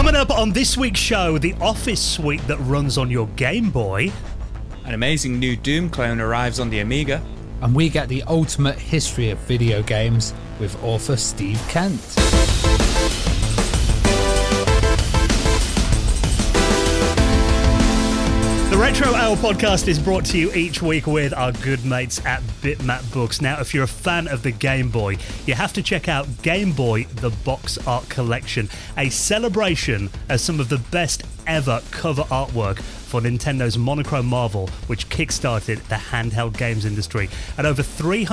Coming up on this week's show, the Office suite that runs on your Game Boy. An amazing new Doom clone arrives on the Amiga. And we get the ultimate history of video games with author Steve Kent. The Retro Hour podcast is brought to you each week with our good mates at Bitmap Books. Now, if you're a fan of the Game Boy, you have to check out Game Boy, the Box Art Collection, a celebration of some of the best ever cover artwork for Nintendo's Monochrome Marvel, which kickstarted the handheld games industry. At over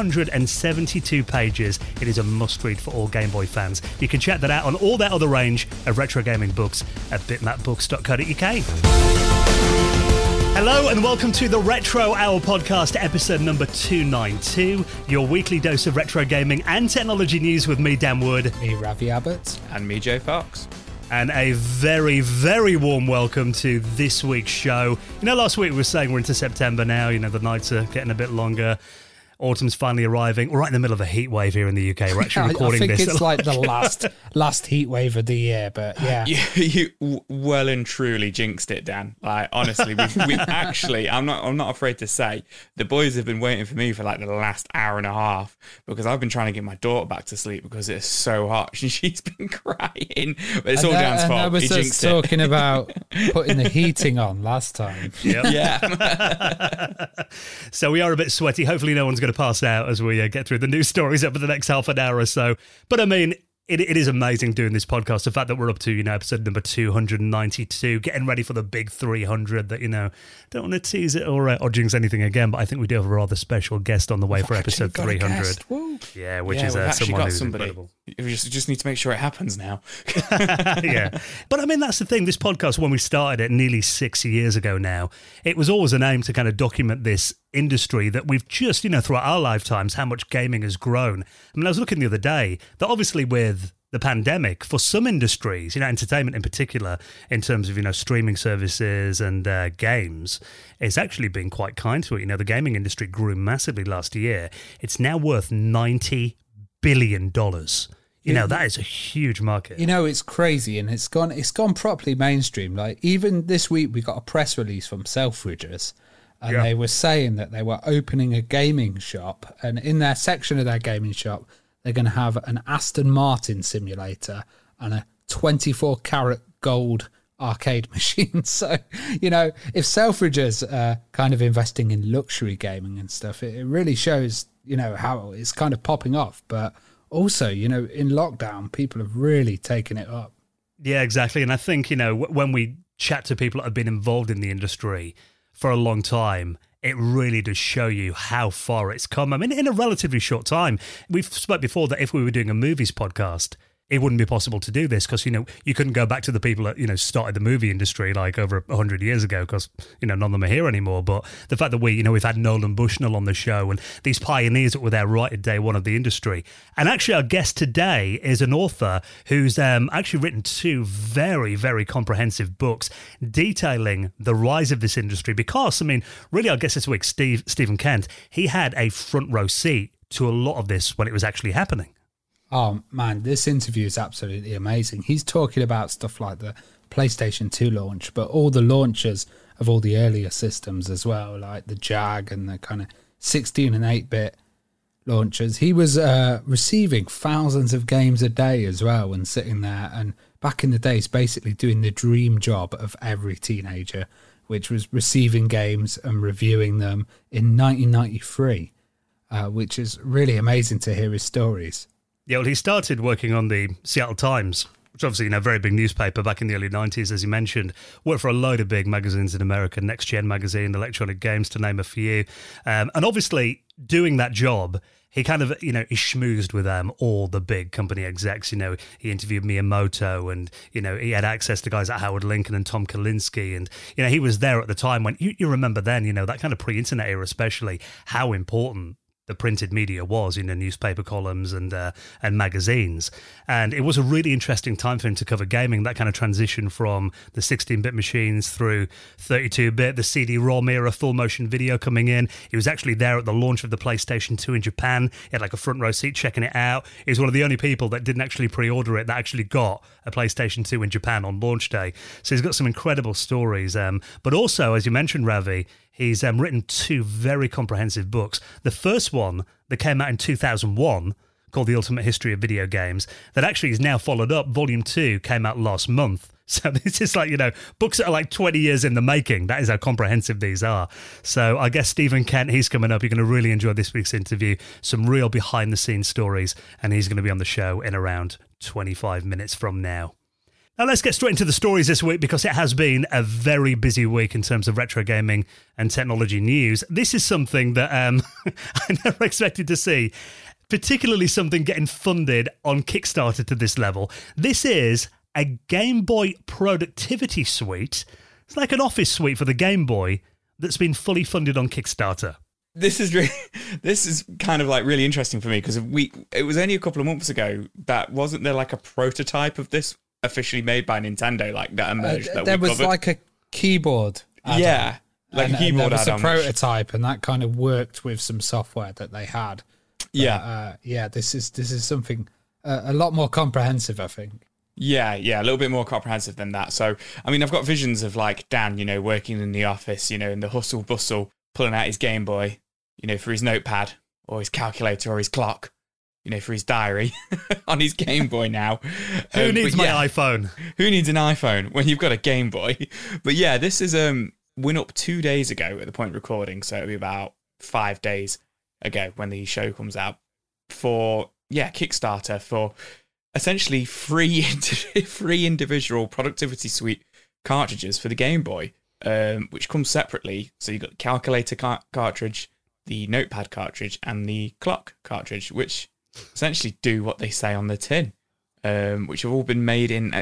372 pages, it is a must-read for all Game Boy fans. You can check that out on all their other range of retro gaming books at bitmapbooks.co.uk. Hello and welcome to the Retro Hour podcast, episode number 292, your weekly dose of retro gaming and technology news with me, Dan Wood. Me, Ravi Abbott. And me, Joe Fox. And a very, very warm welcome to this week's show. You know, last week we were saying we're into September now, you know, the nights are getting a bit longer. Autumn's finally arriving. We're right in the middle of a heat wave here in the UK. We're actually recording this. I think it's like the last heat wave of the year, but yeah. You well and truly jinxed it, Dan. Like, honestly, we've actually, I'm not afraid to say, the boys have been waiting for me for like the last hour and a half because I've been trying to get my daughter back to sleep because it's so hot. She's been crying. But it's all Dan's fault. I was just talking about putting the heating on last time. Yep. Yeah. So we are a bit sweaty. Hopefully no one's going to pass out as we get through the news stories over the next half an hour or so. But I mean, it is amazing doing this podcast. The fact that we're up to, you know, episode number 292, getting ready for the big 300 that, you know, don't want to tease it or jinx anything again, but I think we do have a rather special guest on the way for episode 300. Yeah, which is someone who's incredible. We just need to make sure it happens now. Yeah. But I mean, that's the thing. This podcast, when we started it nearly 6 years ago now, it was always an aim to kind of document this industry that we've just, you know, throughout our lifetimes, how much gaming has grown. I mean, I was looking the other day that obviously with the pandemic, for some industries, you know, entertainment in particular, in terms of, you know, streaming services and games, it's actually been quite kind to it. You know, the gaming industry grew massively last year. It's now worth $90 billion. You know, that is a huge market. You know, it's crazy, and it's gone properly mainstream. Like, even this week, we got a press release from Selfridges, and they were saying that they were opening a gaming shop, and in their section of their gaming shop, they're going to have an Aston Martin simulator and a 24-karat gold arcade machine. So, you know, if Selfridges are kind of investing in luxury gaming and stuff, it really shows, you know, how it's kind of popping off. But also, you know, in lockdown, people have really taken it up. Yeah, exactly. And I think, you know, when we chat to people that have been involved in the industry for a long time, it really does show you how far it's come. I mean, in a relatively short time. We've spoke before that if we were doing a movies podcast, it wouldn't be possible to do this because, you know, you couldn't go back to the people that, you know, started the movie industry like over 100 years ago because, you know, none of them are here anymore. But the fact that we've had Nolan Bushnell on the show and these pioneers that were there right at day one of the industry. And actually our guest today is an author who's actually written two very, very comprehensive books detailing the rise of this industry because, I mean, really our guest this week, Stephen Kent, he had a front row seat to a lot of this when it was actually happening. Oh, man, this interview is absolutely amazing. He's talking about stuff like the PlayStation 2 launch, but all the launches of all the earlier systems as well, like the JAG and the kind of 16 and 8-bit launchers. He was receiving thousands of games a day as well and sitting there. And back in the days, basically doing the dream job of every teenager, which was receiving games and reviewing them in 1993, which is really amazing to hear his stories. Yeah, well, he started working on the Seattle Times, which obviously, you know, very big newspaper back in the early 90s, as you mentioned. Worked for a load of big magazines in America, Next Gen magazine, Electronic Games, to name a few. And obviously, doing that job, he kind of, you know, he schmoozed with all the big company execs. You know, he interviewed Miyamoto and, you know, he had access to guys like Howard Lincoln and Tom Kalinske. And, you know, he was there at the time when, you remember then, you know, that kind of pre-internet era especially, how important the printed media was, newspaper columns and magazines. And it was a really interesting time for him to cover gaming, that kind of transition from the 16-bit machines through 32-bit, the CD-ROM era, full motion video coming in. He was actually there at the launch of the PlayStation 2 in Japan. He had like a front row seat checking it out. He was one of the only people that didn't actually pre-order it that actually got a PlayStation 2 in Japan on launch day. So he's got some incredible stories. But also, as you mentioned, Ravi, he's written 2 very comprehensive books. The first one that came out in 2001, called The Ultimate History of Video Games, that actually is now followed up. Volume 2 came out last month. So this is like, books that are like 20 years in the making. That is how comprehensive these are. So I guess Stephen Kent, he's coming up. You're going to really enjoy this week's interview. Some real behind-the-scenes stories. And he's going to be on the show in around 25 minutes from now. Now let's get straight into the stories this week, because it has been a very busy week in terms of retro gaming and technology news. This is something that I never expected to see, particularly something getting funded on Kickstarter to this level. This is a Game Boy productivity suite. It's like an office suite for the Game Boy that's been fully funded on Kickstarter. This is kind of like really interesting for me, because it was only a couple of months ago that wasn't there like a prototype of this officially made by Nintendo, like that emerged. There was covered. Like a keyboard add-on. Yeah, like a keyboard there was add-on. A prototype, and that kind of worked with some software that they had. But, this is something a lot more comprehensive, I think. Yeah, a little bit more comprehensive than that. So, I mean, I've got visions of like Dan, working in the office, in the hustle bustle, pulling out his Game Boy, for his notepad or his calculator or his clock, for his diary on his Game Boy now. Who needs my iPhone? Who needs an iPhone when you've got a Game Boy? But yeah, this is went up 2 days ago at the point of recording, so it'll be about 5 days ago when the show comes out for Kickstarter for essentially free individual productivity suite cartridges for the Game Boy, which comes separately. So you've got the calculator cartridge, the notepad cartridge, and the clock cartridge, which essentially do what they say on the tin, which have all been made in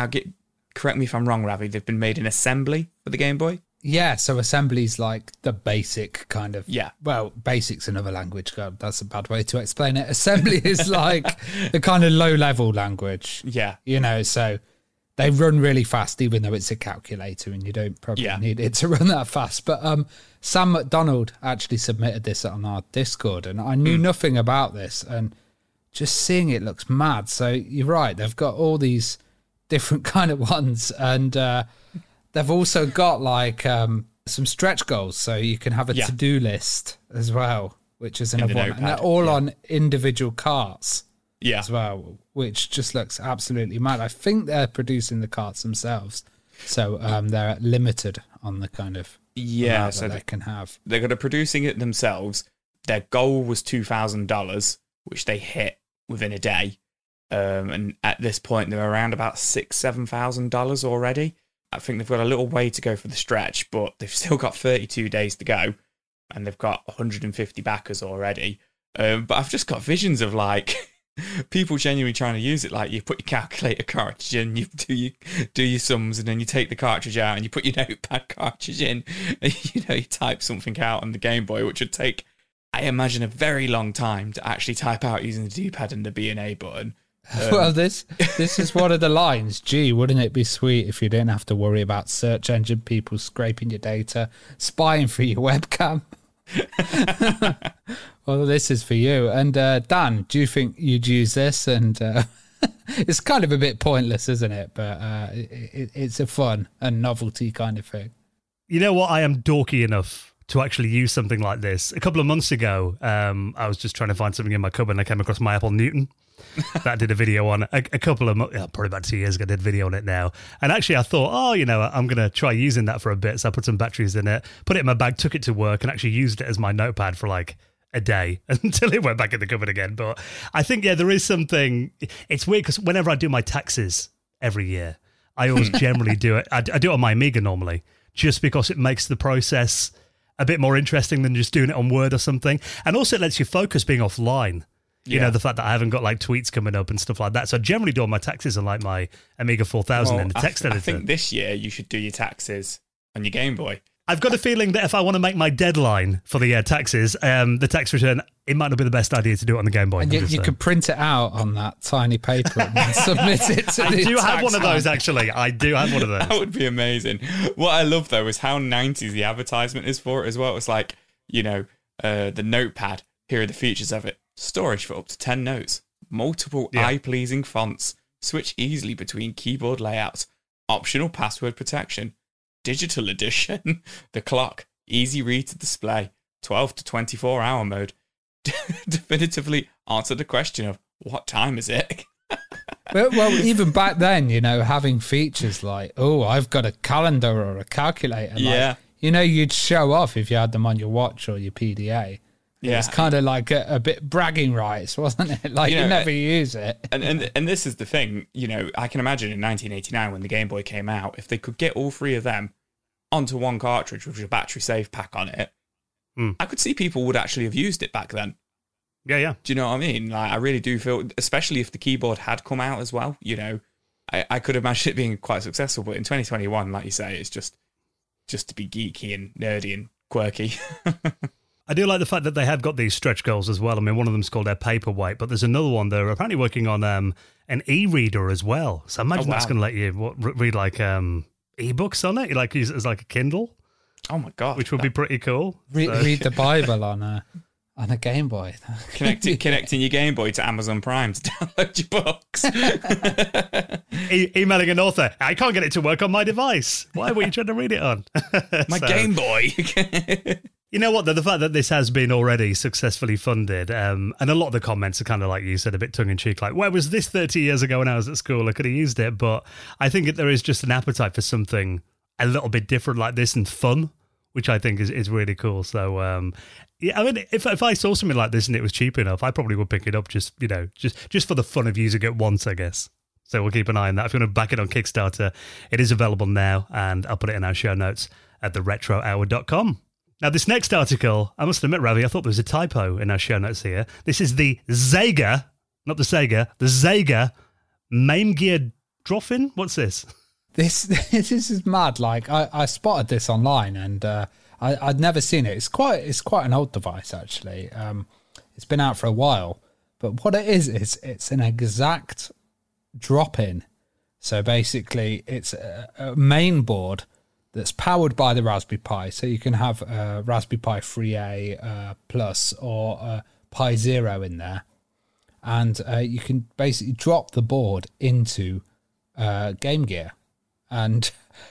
correct me if I'm wrong, Ravi, they've been made in assembly for the Game Boy. Yeah, so assembly's like the basic kind of... Yeah. Well, basic's another language. God, that's a bad way to explain it. Assembly is like the kind of low-level language. Yeah. So they run really fast, even though it's a calculator and you don't probably need it to run that fast. But Sam McDonald actually submitted this on our Discord, and I knew nothing about this, and just seeing it looks mad. So you're right, they've got all these different kind of ones, and... they've also got like some stretch goals, so you can have a to-do list as well, which is another one. And they're all on individual carts as well, which just looks absolutely mad. I think they're producing the carts themselves, so they're limited on the kind of so they can have. They're going to producing it themselves. Their goal was $2,000, which they hit within a day, and at this point they're around about $6,000-7,000 already. I think they've got a little way to go for the stretch, but they've still got 32 days to go, and they've got 150 backers already. But I've just got visions of like people genuinely trying to use it. Like you put your calculator cartridge in, you do your sums, and then you take the cartridge out and you put your notepad cartridge in, and you type something out on the Game Boy, which would take, I imagine, a very long time to actually type out using the D-pad and the B and A button. Well, this is one of the lines. Gee, wouldn't it be sweet if you didn't have to worry about search engine people scraping your data, spying through your webcam? Well, this is for you. And Dan, do you think you'd use this? And it's kind of a bit pointless, isn't it? But it's a fun and novelty kind of thing. You know what? I am dorky enough to actually use something like this. A couple of months ago, I was just trying to find something in my cupboard, and I came across my Apple Newton. That I did a video on a couple of probably about 2 years ago. I did a video on it now, and actually I thought, I'm going to try using that for a bit. So I put some batteries in it, put it in my bag, took it to work, and actually used it as my notepad for like a day until it went back in the cupboard again. But I think there is something. It's weird because whenever I do my taxes every year, I always generally do it. I do it on my Amiga normally, just because it makes the process a bit more interesting than just doing it on Word or something, and also it lets you focus being offline. You know, the fact that I haven't got like tweets coming up and stuff like that. So I generally do all my taxes on like my Amiga 4000 and the text editor. I think this year you should do your taxes on your Game Boy. I've got a feeling that if I want to make my deadline for the taxes, the tax return, it might not be the best idea to do it on the Game Boy. And you could print it out on that tiny paper and then submit it to I the do have tax one of those, man. actually. I do have one of those. That would be amazing. What I love, though, is how 90s the advertisement is for it as well. It's like, the notepad. Here are the features of it. Storage for up to 10 notes. Multiple eye-pleasing fonts. Switch easily between keyboard layouts. Optional password protection. Digital edition. The clock. Easy read to display. 12 to 24 hour mode. Definitively answer the question of what time is it? Well, even back then, having features like, I've got a calendar or a calculator. Yeah. You'd show off if you had them on your watch or your PDA. Yeah. It's kind of like a bit bragging rights, wasn't it? Like, you never use it. And this is the thing, I can imagine in 1989 when the Game Boy came out, if they could get all three of them onto one cartridge with a battery save pack on it, I could see people would actually have used it back then. Yeah. Do you know what I mean? Like, I really do feel, especially if the keyboard had come out as well, I could imagine it being quite successful. But in 2021, like you say, it's just to be geeky and nerdy and quirky. I do like the fact that they have got these stretch goals as well. I mean, one of them's called their Paperweight, but there's another one they're apparently working on an e-reader as well. So I imagine that's going to let you read like e-books on it, like use it as like a Kindle. Oh my God. Which would be pretty cool. Read the Bible on a Game Boy. Connecting your Game Boy to Amazon Prime to download your books. Emailing an author, I can't get it to work on my device. Why were you trying to read it on? My Game Boy. You know what, though? The fact that this has been already successfully funded, and a lot of the comments are kind of like you said, a bit tongue-in-cheek, like, where was this 30 years ago when I was at school? I could have used it. But I think there is just an appetite for something a little bit different like this and fun, which I think is really cool. So, I mean, if I saw something like this and it was cheap enough, I probably would pick it up just for the fun of using it once, I guess. So we'll keep an eye on that. If you want to back it on Kickstarter, it is available now, and I'll put it in our show notes at theretrohour.com. Now, this next article, I must admit, Ravi, I thought there was a typo in our show notes here. This is the Sega, not the Sega, the Sega Main Gear Drop-In. What's this? This is mad. Like, I spotted this online, and I'd never seen it. It's quite an old device, actually. It's been out for a while, but what it is it's an exact drop-in. So basically, it's a main board that's powered by the Raspberry Pi. So you can have a Raspberry Pi 3A Plus or a Pi Zero in there. And you can basically drop the board into Game Gear. And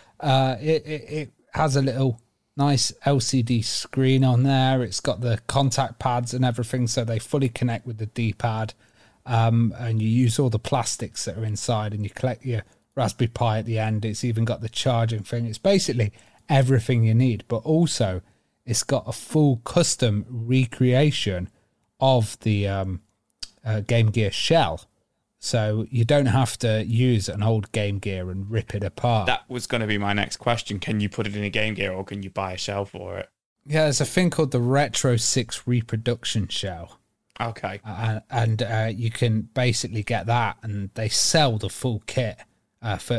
it has a little nice LCD screen on there. It's got the contact pads and everything, so they fully connect with the D-pad. And you use all the plastics that are inside, and you collect your Raspberry Pi at the end. It's even got the charging thing. It's basically everything you need, but also it's got a full custom recreation of the Game Gear shell. So you don't have to use an old Game Gear and rip it apart. That was going to be my next question. Can you put it in a Game Gear, or can you buy a shell for it? Yeah, there's a thing called the Retro 6 reproduction shell. Okay. And you can basically get that, and they sell the full kit for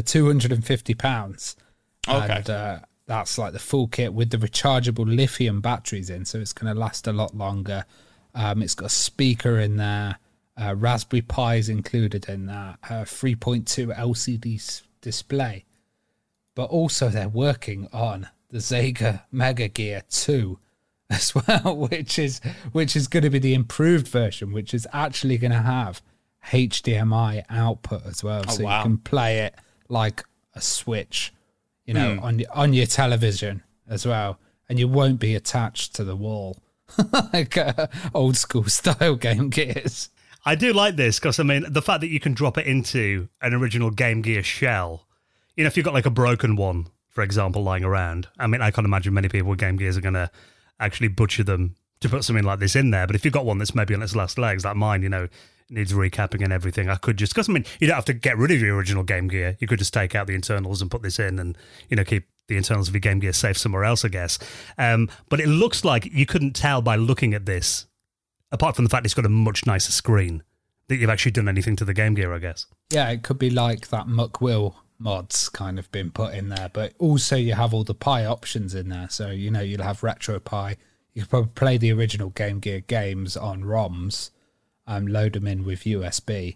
£250. Okay. And that's like the full kit with the rechargeable lithium batteries in, so it's going to last a lot longer. It's got a speaker in there. Raspberry Pi is included in that. 3.2 LCD display. But also they're working on the Sega Mega Gear 2 as well, which is going to be the improved version, which is actually going to have HDMI output as well. Oh, so wow. You can play it like a Switch, on your television as well. And you won't be attached to the wall like old school style Game Gears. I do like this because, I mean, the fact that you can drop it into an original Game Gear shell, if you've got like a broken one, for example, lying around, I mean, I can't imagine many people with Game Gears are going to actually butcher them to put something like this in there. But if you've got one that's maybe on its last legs, like mine, needs recapping and everything, I could just, because, I mean, you don't have to get rid of your original Game Gear. You could just take out the internals and put this in and, keep the internals of your Game Gear safe somewhere else, I guess. But it looks like you couldn't tell by looking at this, apart from the fact it's got a much nicer screen, that you've actually done anything to the Game Gear, I guess. Yeah, it could be like that Muck Will mods kind of been put in there, but also you have all the Pi options in there. So, you know, you'll have RetroPie. You could probably play the original Game Gear games on ROMs, load them in with USB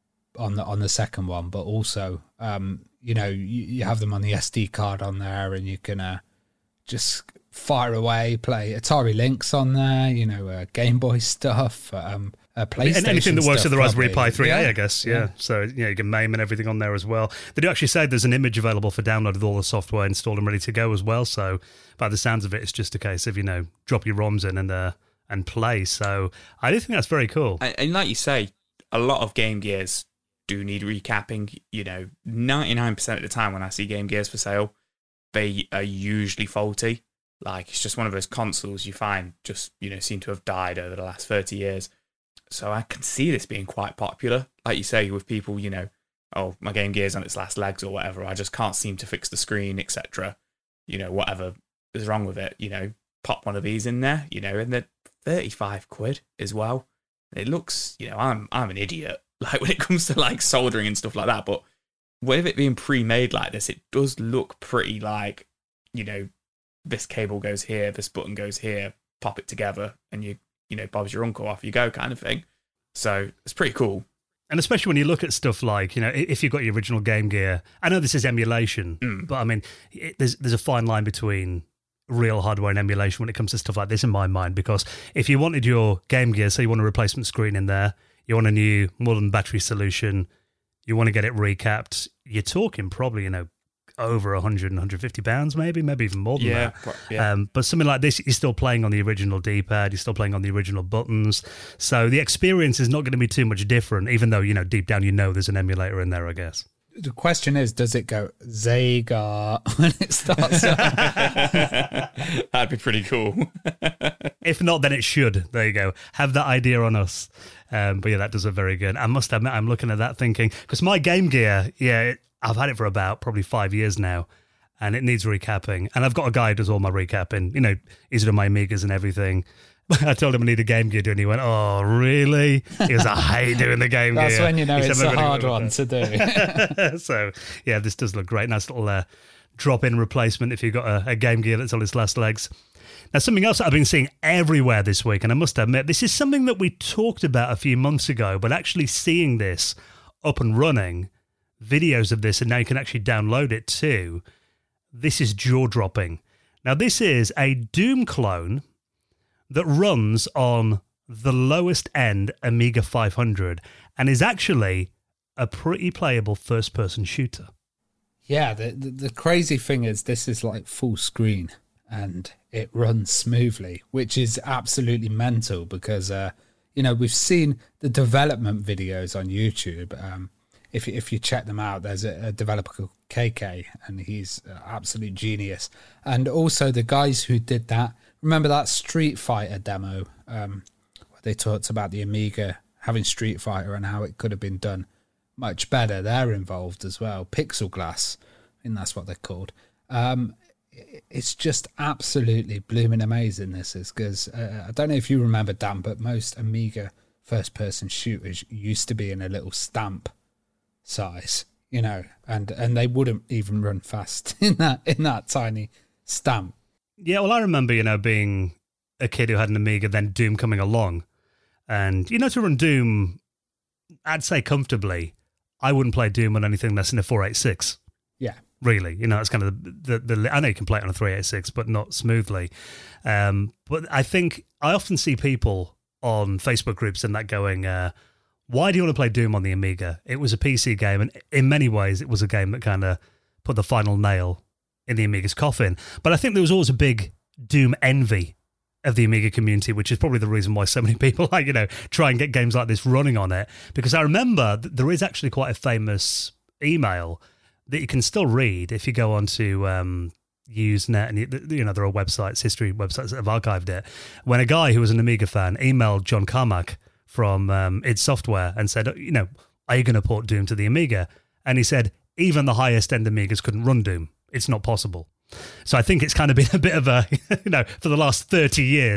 on the second one, but also, you know, you have them on the SD card on there, and you can just fire away, play Atari Lynx on there, you know, Game Boy stuff, PlayStation and anything that works with the Raspberry Pi 3A, yeah. I guess. Yeah. So, you know, you can MAME and everything on there as well. They do actually say there's an image available for download with all the software installed and ready to go as well. So, by the sounds of it, it's just a case of, you know, drop your ROMs in and play. So, I do think that's very cool. And like you say, a lot of Game Gears do need recapping. You know, 99% of the time when I see Game Gears for sale, they are usually faulty. Like, it's just one of those consoles you find just, you know, seem to have died over the last 30 years. So I can see this being quite popular. Like you say, with people, you know, oh, my Game Gear's on its last legs or whatever, I just can't seem to fix the screen, etc. You know, whatever is wrong with it, you know, pop one of these in there, you know, and they're 35 quid as well. It looks, you know, I'm an idiot, like, when it comes to, like, soldering and stuff like that, but with it being pre-made like this, it does look pretty like, you know, this cable goes here, this button goes here, pop it together, and you know, Bob's your uncle, off you go, kind of thing. So it's pretty cool. And especially when you look at stuff like, you know, if you've got your original Game Gear, I know this is emulation, but I mean, there's a fine line between real hardware and emulation when it comes to stuff like this, in my mind, because if you wanted your Game Gear, say you want a replacement screen in there, you want a new modern battery solution, you want to get it recapped, you're talking probably, you know, over 100 and 150 pounds, maybe even more than that. Yeah. But something like this, you're still playing on the original D-pad, you're still playing on the original buttons. So the experience is not going to be too much different, even though, you know, deep down, you know, there's an emulator in there, I guess. The question is, does it go Sega when it starts? That'd be pretty cool. If not, then it should. There you go. Have that idea on us. But yeah, that does it very good. I must admit, I'm looking at that thinking, because my Game Gear, I've had it for about probably 5 years now, and it needs recapping. And I've got a guy who does all my recapping. You know, he's doing my Amigas and everything. I told him I need a Game Gear, and he went, "Oh, really?" He goes, "I hate doing the Game Gear." That's when you know it's a hard one to do. So, yeah, this does look great. Nice little drop-in replacement if you've got a Game Gear that's on its last legs. Now, something else that I've been seeing everywhere this week, and I must admit, this is something that we talked about a few months ago, but actually seeing this up and running, videos of this, and now you can actually download it too. This is jaw-dropping. Now, this is a Doom clone that runs on the lowest end Amiga 500 and is actually a pretty playable first-person shooter. Yeah, the crazy thing is this is like full screen and it runs smoothly, which is absolutely mental because, you know, we've seen the development videos on YouTube. If you check them out, there's a developer called KK, and he's an absolute genius. And also the guys who did that, remember that Street Fighter demo where they talked about the Amiga having Street Fighter and how it could have been done much better? They're involved as well. Pixel Glass, I think that's what they're called. It's just absolutely blooming amazing, this is, because I don't know if you remember, Dan, but most Amiga first-person shooters used to be in a little stamp size, you know, and they wouldn't even run fast in that tiny stamp. Yeah, well, I remember, you know, being a kid who had an Amiga, then Doom coming along, and, you know, to run Doom, I'd say comfortably, I wouldn't play Doom on anything less than a 486. Yeah. Really, you know, that's kind of the I know you can play it on a 386, but not smoothly. But I think I often see people on Facebook groups and that going, why do you want to play Doom on the Amiga? It was a PC game, and in many ways, it was a game that kind of put the final nail in the Amiga's coffin. But I think there was always a big Doom envy of the Amiga community, which is probably the reason why so many people, like, you know, try and get games like this running on it. Because I remember there is actually quite a famous email that you can still read if you go onto Usenet, and you know, there are websites, history websites that have archived it, when a guy who was an Amiga fan emailed John Carmack from id Software and said, you know, are you going to port Doom to the Amiga? And he said, even the highest end Amigas couldn't run Doom. It's not possible. So I think it's kind of been a bit of a, you know, for the last 30 years,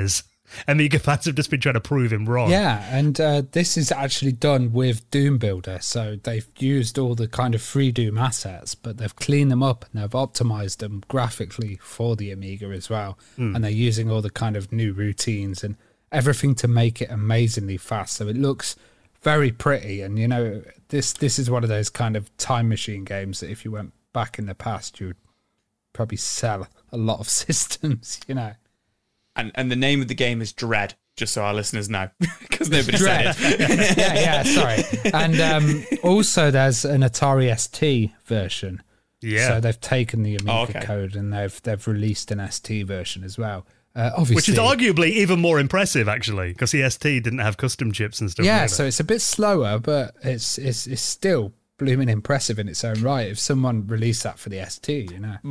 Amiga fans have just been trying to prove him wrong. Yeah, and this is actually done with Doom Builder. So they've used all the kind of free Doom assets, but they've cleaned them up and they've optimized them graphically for the Amiga as well. And they're using all the kind of new routines and everything to make it amazingly fast. So it looks very pretty. And, you know, this is one of those kind of time machine games that if you went back in the past, you would probably sell a lot of systems, you know. And the name of the game is Dread, just so our listeners know, because nobody said it. yeah, sorry. And also there's an Atari ST version. Yeah. So they've taken the Amiga code and they've released an ST version as well. Obviously, which is arguably even more impressive, actually, because the ST didn't have custom chips and stuff. Yeah, so it's a bit slower, but it's still blooming impressive in its own right. If someone released that for the ST, you know.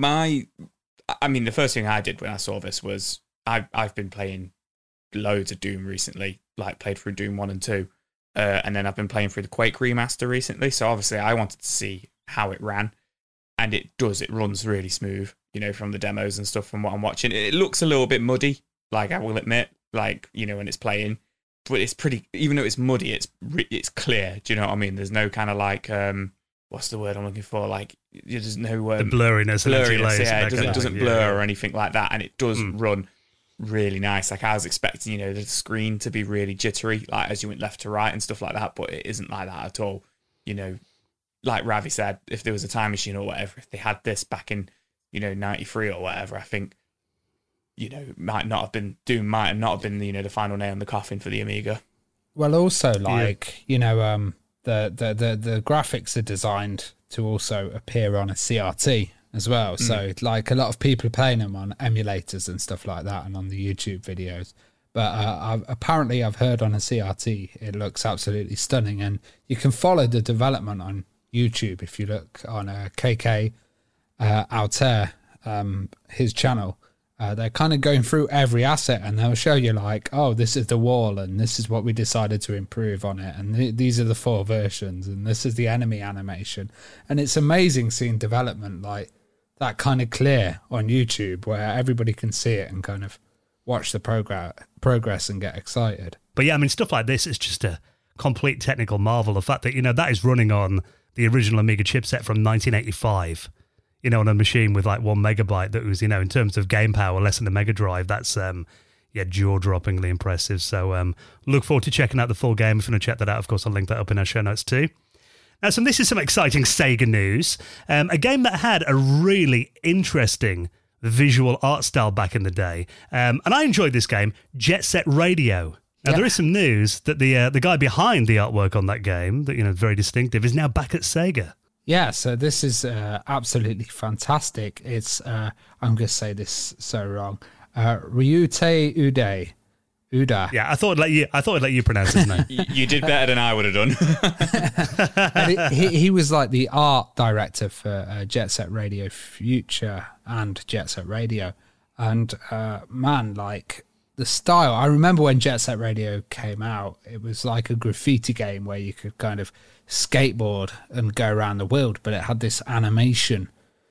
The first thing I did when I saw this was I've been playing loads of Doom recently, like played through Doom 1 and 2, and then I've been playing through the Quake Remaster recently, so obviously I wanted to see how it ran, and it runs really smooth, you know, from the demos and stuff from what I'm watching. It looks a little bit muddy, like I will admit, like, you know, when it's playing, but it's pretty, even though it's muddy, it's clear, do you know what I mean? There's no kind of like, what's the word I'm looking for? Like, there's no... the blurriness. Yeah, it doesn't blur or anything like that, and it does run really nice. Like I was expecting, you know, the screen to be really jittery, like as you went left to right and stuff like that, but it isn't like that at all. You know, like Ravi said, if there was a time machine or whatever, if they had this back in, you know, 93 or whatever, I think, you know, Doom might not have been, you know, the final nail in the coffin for the Amiga. Well, also, like, you know, the graphics are designed to also appear on a CRT as well. So, like, a lot of people are playing them on emulators and stuff like that and on the YouTube videos. But apparently I've heard on a CRT, it looks absolutely stunning. And you can follow the development on YouTube if you look on KK Altair, his channel. They're kind of going through every asset and they'll show you like, oh, this is the wall and this is what we decided to improve on it. And these are the 4 versions and this is the enemy animation. And it's amazing seeing development like that kind of clear on YouTube where everybody can see it and kind of watch the progress and get excited. But yeah, I mean, stuff like this is just a complete technical marvel. The fact that, you know, that is running on the original Amiga chipset from 1985, you know, on a machine with like 1 megabyte that was, you know, in terms of game power, less than a Mega Drive. That's, jaw-droppingly impressive. So look forward to checking out the full game. If you want to check that out, of course, I'll link that up in our show notes too. Now, so this is some exciting Sega news. A game that had a really interesting visual art style back in the day. And I enjoyed this game, Jet Set Radio. Now, there is some news that the guy behind the artwork on that game, that, you know, very distinctive, is now back at Sega. Yeah, so this is absolutely fantastic. It's, I'm going to say this so wrong, Ryutei Uda. Yeah, I thought I'd let you pronounce his name. You did better than I would have done. And he was like the art director for Jet Set Radio Future and Jet Set Radio. And man, like the style, I remember when Jet Set Radio came out, it was like a graffiti game where you could kind of skateboard and go around the world, but it had this animation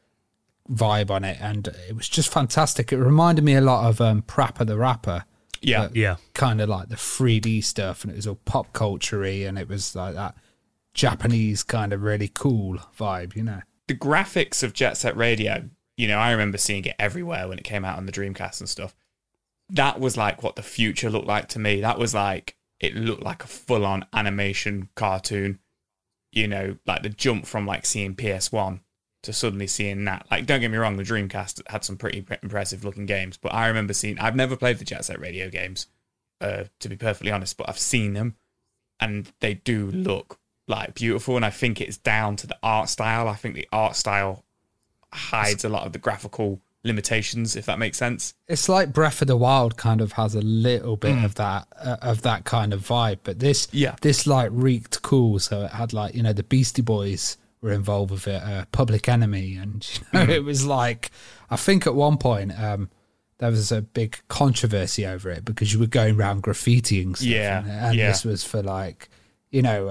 vibe on it and it was just fantastic. It reminded me a lot of Prappa the Rapper. Yeah. Kind of like the 3D stuff, and it was all pop culture-y, and it was like that Japanese kind of really cool vibe, you know. The graphics of Jet Set Radio, you know, I remember seeing it everywhere when it came out on the Dreamcast and stuff. That was like what the future looked like to me. That was like, it looked like a full-on animation cartoon, you know, like the jump from like seeing PS1 to suddenly seeing that. Like, don't get me wrong, the Dreamcast had some pretty impressive looking games, but I remember I've never played the Jet Set Radio games, to be perfectly honest, but I've seen them and they do look like beautiful. And I think it's down to the art style. I think the art style hides a lot of the graphical limitations, if that makes sense. It's like Breath of the Wild kind of has a little bit of that kind of vibe, but this like reeked cool. So it had like, you know, the Beastie Boys were involved with it, Public Enemy, and you know, it was like, I think at one point there was a big controversy over it because you were going around graffitiing stuff, and this was for like, you know,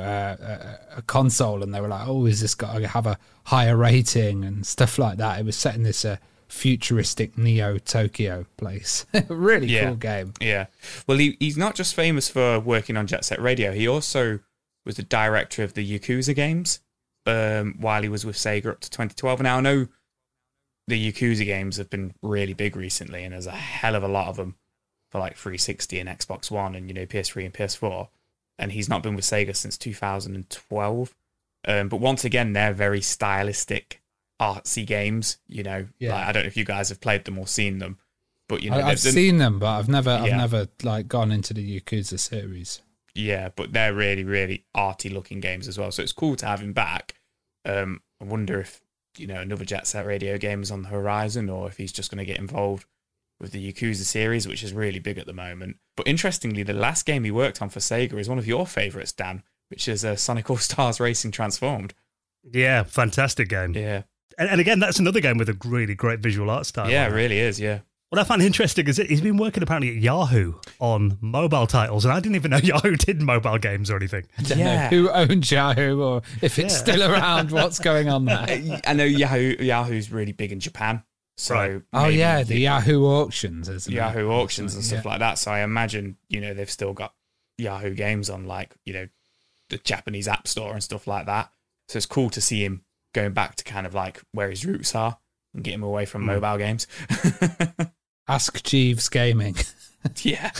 a console, and they were like, oh, is this got to have a higher rating and stuff like that. It was setting this futuristic Neo Tokyo place. Really cool game. Yeah. Well, he's not just famous for working on Jet Set Radio. He also was the director of the Yakuza games while he was with Sega up to 2012. Now, I know the Yakuza games have been really big recently, and there's a hell of a lot of them for like 360 and Xbox One and, PS3 and PS4. And he's not been with Sega since 2012. But once again, they're very stylistic, artsy games. Like, I don't know if you guys have played them or seen them, but I've seen them, but I've never like gone into the Yakuza series. Yeah, but they're really, really arty looking games as well. So it's cool to have him back. I wonder if another Jet Set Radio game is on the horizon, or if he's just going to get involved with the Yakuza series, which is really big at the moment. But interestingly, the last game he worked on for Sega is one of your favourites, Dan, which is Sonic All-Stars Racing Transformed. Yeah, fantastic game. Yeah. And again, that's another game with a really great visual art style. Yeah, it really is, yeah. What I find interesting is that he's been working apparently at Yahoo on mobile titles, and I didn't even know Yahoo did mobile games or anything. I don't know who owns Yahoo or if it's still around, what's going on there. I know Yahoo's really big in Japan. So the Yahoo auctions, isn't Yahoo auctions and stuff like that. So I imagine, they've still got Yahoo games on, like, the Japanese App Store and stuff like that. So it's cool to see him going back to kind of like where his roots are and get him away from mobile games. Ask Jeeves Gaming. Yeah.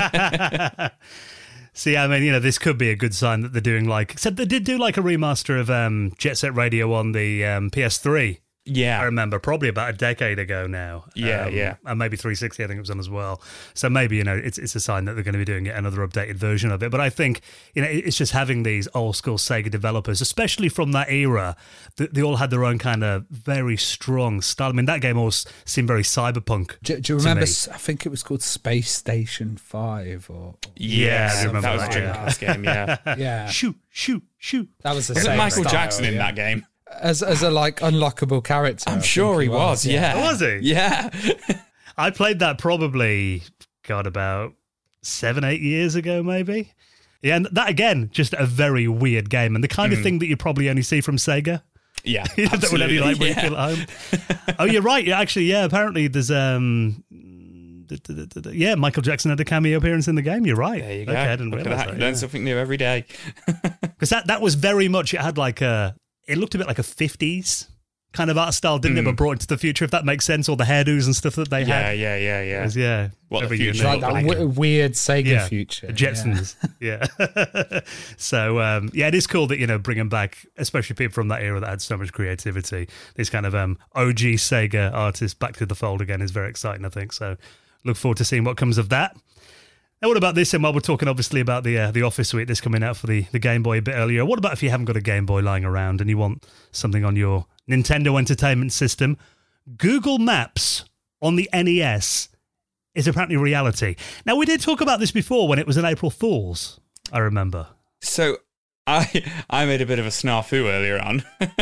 See, I mean, this could be a good sign that they're doing except they did do like a remaster of Jet Set Radio on the PS3. Yeah. I remember probably about a decade ago now. Yeah. And maybe 360, I think it was on as well. So maybe, it's a sign that they're going to be doing another updated version of it. But I think, it's just having these old school Sega developers, especially from that era, they all had their own kind of very strong style. I mean, that game all seemed very cyberpunk. Do you remember, I think it was called Space Station 5 or yeah, I remember that was a Dreamcast game, yeah. Yeah. Shoot. That was the Wasn't same Michael style, Jackson in that game? As a unlockable character. I'm sure he was, yeah. Was he? Yeah. I played that probably, about 7-8 years ago, maybe. Yeah, and that, again, just a very weird game, and the kind of thing that you probably only see from Sega. Yeah, that whenever you when you feel at home. Oh, you're right. Yeah, actually, apparently there's Michael Jackson had a cameo appearance in the game. You're right. There you go. Okay, I didn't realize that. You learn something new every day. Because that was very much, it had it looked a bit like a 50s kind of art style, didn't it? But brought into the future, if that makes sense, or the hairdos and stuff that they had. Yeah. What the future like that weird Sega future. The Jetsons. Yeah. So, it is cool that, bringing back, especially people from that era that had so much creativity, these kind of OG Sega artists back to the fold again is very exciting, I think. So, look forward to seeing what comes of that. Now, what about this? And while we're talking, obviously, about the Office Suite, this coming out for the Game Boy a bit earlier. What about if you haven't got a Game Boy lying around and you want something on your Nintendo Entertainment System? Google Maps on the NES is apparently reality. Now, we did talk about this before when it was an April Fool's, I remember. So I made a bit of a snafu earlier on.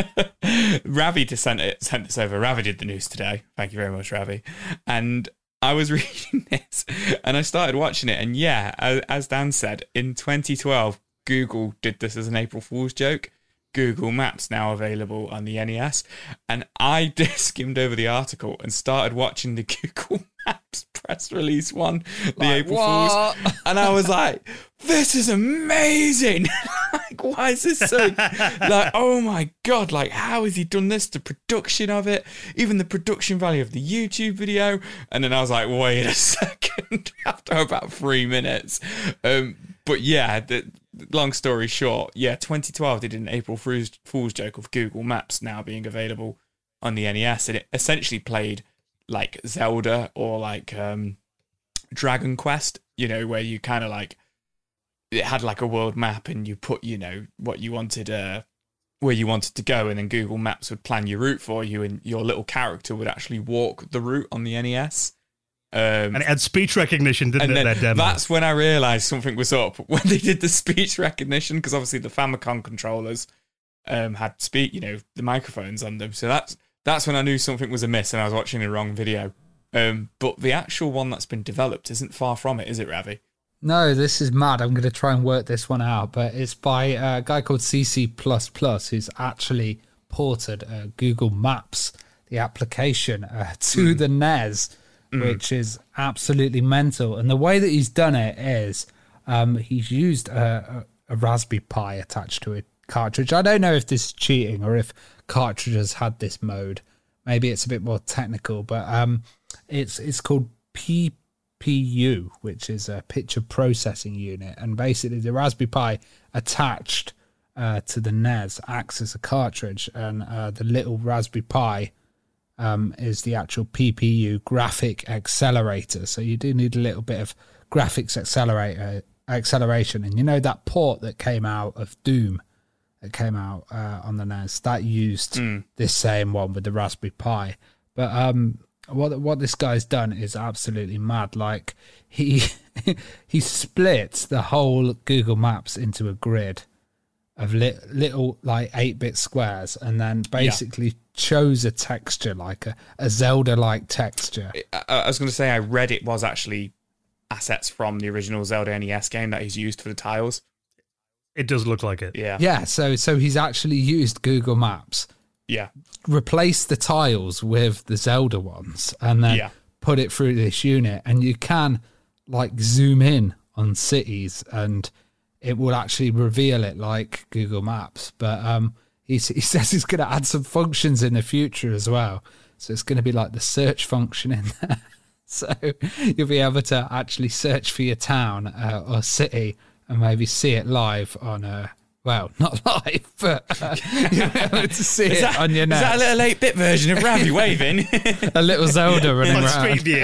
Ravi sent this over. Ravi did the news today. Thank you very much, Ravi. And I was reading this and I started watching it, and as Dan said, in 2012, Google did this as an April Fool's joke. Google Maps now available on the NES, and I skimmed over the article and started watching the Google Maps press release one, the April Fool's, and I was like, this is amazing. Like, why is this so like, oh my god, like, how has he done this? The production of it, even the production value of the YouTube video. And then I was like, wait a second, after about 3 minutes. But yeah, long story short, 2012 they did an April Fool's joke of Google Maps now being available on the NES, and it essentially played like Zelda or like Dragon Quest, where you kind of like, it had like a world map and you put, what you wanted, where you wanted to go, and then Google Maps would plan your route for you, and your little character would actually walk the route on the NES. And it had speech recognition, didn't it, their demo? That's when I realised something was up, when they did the speech recognition, because obviously the Famicom controllers had the microphones on them. So that's when I knew something was amiss and I was watching the wrong video. But the actual one that's been developed isn't far from it, is it, Ravi? No, this is mad. I'm going to try and work this one out, but it's by a guy called CC++, who's actually ported Google Maps the application to the NES, which is absolutely mental. And the way that he's done it is he's used a Raspberry Pi attached to a cartridge. I don't know if this is cheating or if cartridges had this mode. Maybe it's a bit more technical, but it's called PPU, which is a picture processing unit. And basically the Raspberry Pi attached to the NES acts as a cartridge, and the little Raspberry Pi is the actual PPU graphic accelerator. So you do need a little bit of graphics acceleration. And you know that port that came out of Doom that came out on the NES, that used this same one with the Raspberry Pi. But what this guy's done is absolutely mad. Like he splits the whole Google Maps into a grid of little like 8-bit squares, and then basically chose a texture, like a Zelda-like texture. I was going to say, I read it was actually assets from the original Zelda NES game that he's used for the tiles. It does look like it. Yeah. So he's actually used Google Maps. Yeah. Replaced the tiles with the Zelda ones, and then put it through this unit, and you can like zoom in on cities, and it will actually reveal it like Google Maps. But he says he's going to add some functions in the future as well. So it's going to be like the search function in there. So you'll be able to actually search for your town or city and maybe see it live on well, not live, but you'll be able to see it on your NES. Is that a little 8-bit version of Ravi waving? A little Zelda running around. Street View,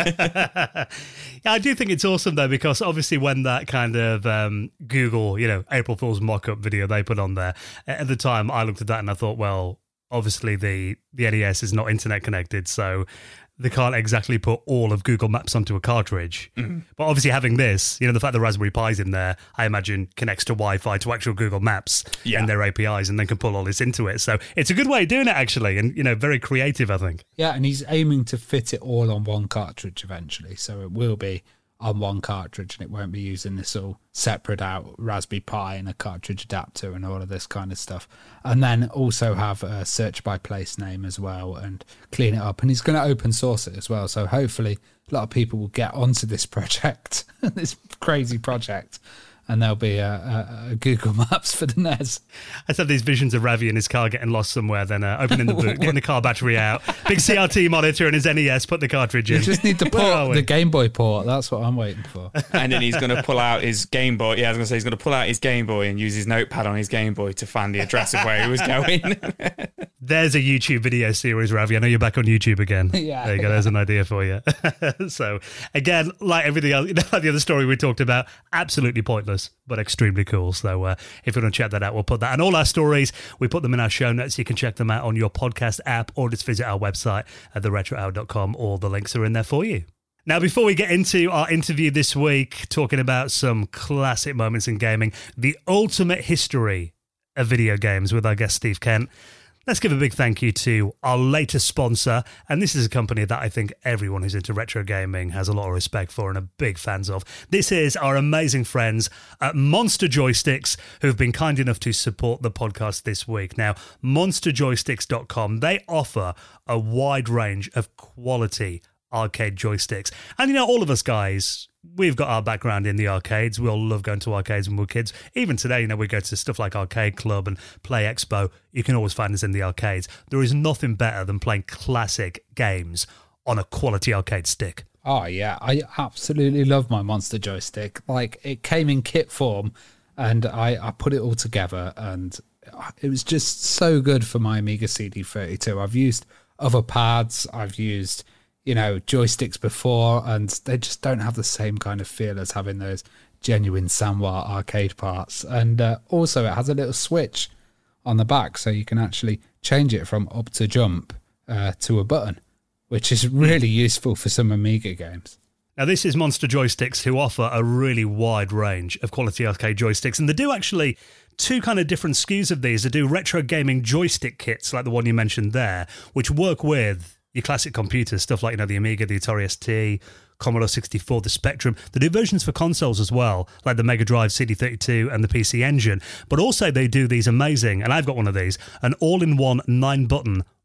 yeah. Yeah, I do think it's awesome, though, because obviously when that kind of Google, April Fool's mock-up video they put on there, at the time I looked at that and I thought, well, obviously the NES is not internet connected, so they can't exactly put all of Google Maps onto a cartridge. Mm-hmm. But obviously having this, the fact the Raspberry Pi's in there, I imagine connects to Wi-Fi to actual Google Maps and their APIs, and then can pull all this into it. So it's a good way of doing it, actually, and, very creative, I think. Yeah, and he's aiming to fit it all on one cartridge eventually. So it will be on one cartridge, and it won't be using this all separate out Raspberry Pi and a cartridge adapter and all of this kind of stuff. And then also have a search by place name as well and clean it up. And he's going to open source it as well. So hopefully a lot of people will get onto this project, this crazy project, and there'll be a Google Maps for the NES. I just have these visions of Ravi in his car getting lost somewhere, then opening the boot, getting the car battery out, big CRT monitor and his NES, put the cartridge in. You just need to port the Game Boy port. That's what I'm waiting for. And then he's going to pull out his Game Boy. Yeah, I was going to say he's going to pull out his Game Boy and use his notepad on his Game Boy to find the address of where he was going. There's a YouTube video series, Ravi. I know you're back on YouTube again. Yeah. There you go. There's an idea for you. So, again, like everything else, like the other story we talked about, absolutely pointless, but extremely cool. So if you want to check that out, we'll put that. And all our stories, we put them in our show notes. You can check them out on your podcast app or just visit our website at theretrohour.com. All the links are in there for you. Now, before we get into our interview this week, talking about some classic moments in gaming, the ultimate history of video games with our guest Steve Kent, let's give a big thank you to our latest sponsor. And this is a company that I think everyone who's into retro gaming has a lot of respect for and are big fans of. This is our amazing friends at Monster Joysticks, who've been kind enough to support the podcast this week. Now, monsterjoysticks.com, they offer a wide range of quality arcade joysticks. And, all of us guys, we've got our background in the arcades. We all love going to arcades when we were kids. Even today, we go to stuff like Arcade Club and Play Expo. You can always find us in the arcades. There is nothing better than playing classic games on a quality arcade stick. Oh, yeah. I absolutely love my Monster Joystick. Like, it came in kit form, and I put it all together, and it was just so good for my Amiga CD32. I've used other pads. I've used joysticks before, and they just don't have the same kind of feel as having those genuine Sanwa arcade parts. And also it has a little switch on the back, so you can actually change it from up to jump to a button, which is really useful for some Amiga games. Now, this is Monster Joysticks, who offer a really wide range of quality arcade joysticks, and they do actually two kind of different SKUs of these. They do retro gaming joystick kits, like the one you mentioned there, which work with your classic computers, stuff like the Amiga, the Atari ST, Commodore 64, the Spectrum. They do versions for consoles as well, like the Mega Drive CD32 and the PC Engine. But also they do these amazing, and I've got one of these, an all-in-one 9-button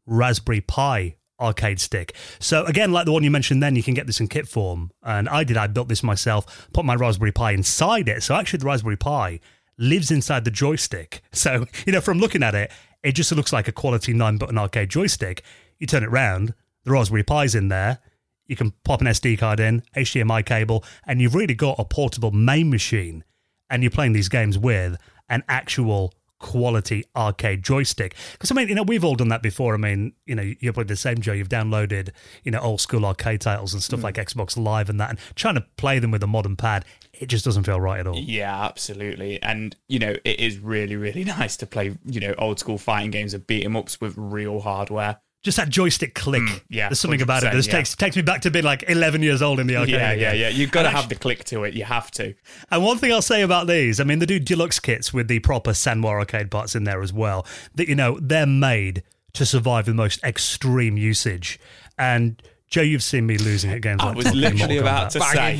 Raspberry Pi arcade stick. So again, like the one you mentioned then, you can get this in kit form. And I built this myself, put my Raspberry Pi inside it. So actually the Raspberry Pi lives inside the joystick. So, from looking at it, it just looks like a quality 9-button arcade joystick. You turn it round, the Raspberry Pi's in there. You can pop an SD card in, HDMI cable, and you've really got a portable main machine. And you're playing these games with an actual quality arcade joystick. Because, we've all done that before. You're probably the same, Joe. You've downloaded, old school arcade titles and stuff like Xbox Live and that, and trying to play them with a modern pad, it just doesn't feel right at all. Yeah, absolutely. And, it is really, really nice to play, old school fighting games and beat 'em ups with real hardware. Just that joystick click. Yeah, there's something about it that takes me back to being like 11 years old in the arcade. Yeah. You've got to have the click to it. You have to. And one thing I'll say about these, they do deluxe kits with the proper Sanwa arcade parts in there as well. That, they're made to survive the most extreme usage. And Joe, you've seen me losing at games. I was literally about to say.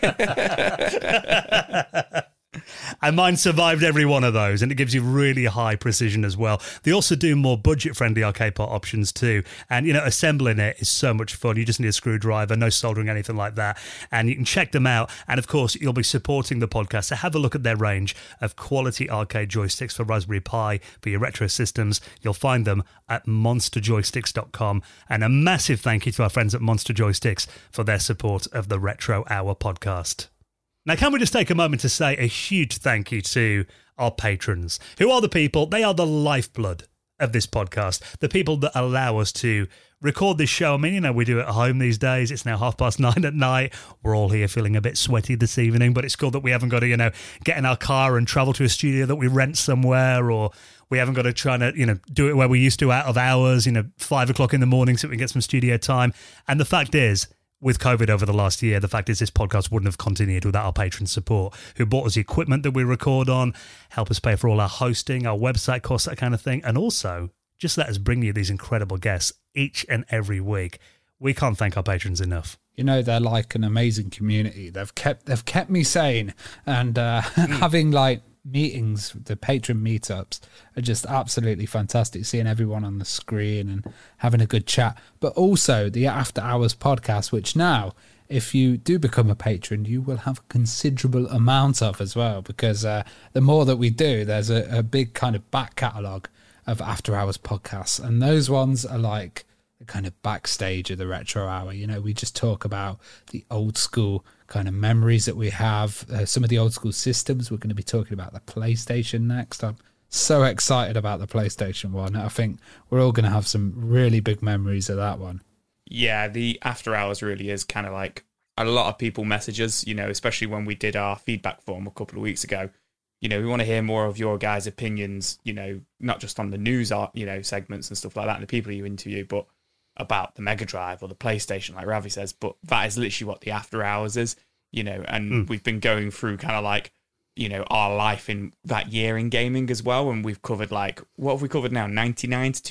And mine survived every one of those, and it gives you really high precision as well. They also do more budget-friendly arcade part options too, and assembling it is so much fun. You just need a screwdriver, no soldering, anything like that, and you can check them out. And of course, you'll be supporting the podcast, so have a look at their range of quality arcade joysticks for Raspberry Pi, for your retro systems. You'll find them at monsterjoysticks.com, and a massive thank you to our friends at Monster Joysticks for their support of the Retro Hour podcast. Now, can we just take a moment to say a huge thank you to our patrons, who are the people, they are the lifeblood of this podcast, the people that allow us to record this show. We do it at home these days. It's now 9:30 at night. We're all here feeling a bit sweaty this evening, but it's cool that we haven't got to, get in our car and travel to a studio that we rent somewhere, or we haven't got to try to, do it where we used to out of hours, 5 o'clock in the morning so we can get some studio time. And the fact is, with COVID over the last year, the fact is this podcast wouldn't have continued without our patron support, who bought us the equipment that we record on, help us pay for all our hosting, our website costs, that kind of thing, and also just let us bring you these incredible guests each and every week. We can't thank our patrons enough. They're like an amazing community. They've kept me sane, and having meetings, the patron meetups are just absolutely fantastic, seeing everyone on the screen and having a good chat. But also the After Hours podcast, which now, if you do become a patron, you will have a considerable amount of as well, because the more that we do, there's a big kind of back catalogue of After Hours podcasts, and those ones are like the kind of backstage of the Retro Hour. We just talk about the old school kind of memories that we have, some of the old school systems. We're going to be talking about the PlayStation next. I'm so excited about the PlayStation one. I think we're all going to have some really big memories of that one. Yeah, the After Hours really is kind of like a lot of people message us, especially when we did our feedback form a couple of weeks ago. We want to hear more of your guys' opinions, not just on the news, segments and stuff like that, and the people you interview, but about the Mega Drive or the PlayStation, like Ravi says. But that is literally what the After Hours is, and we've been going through kind of like, our life in that year in gaming as well. And we've covered what have we covered now? 99 to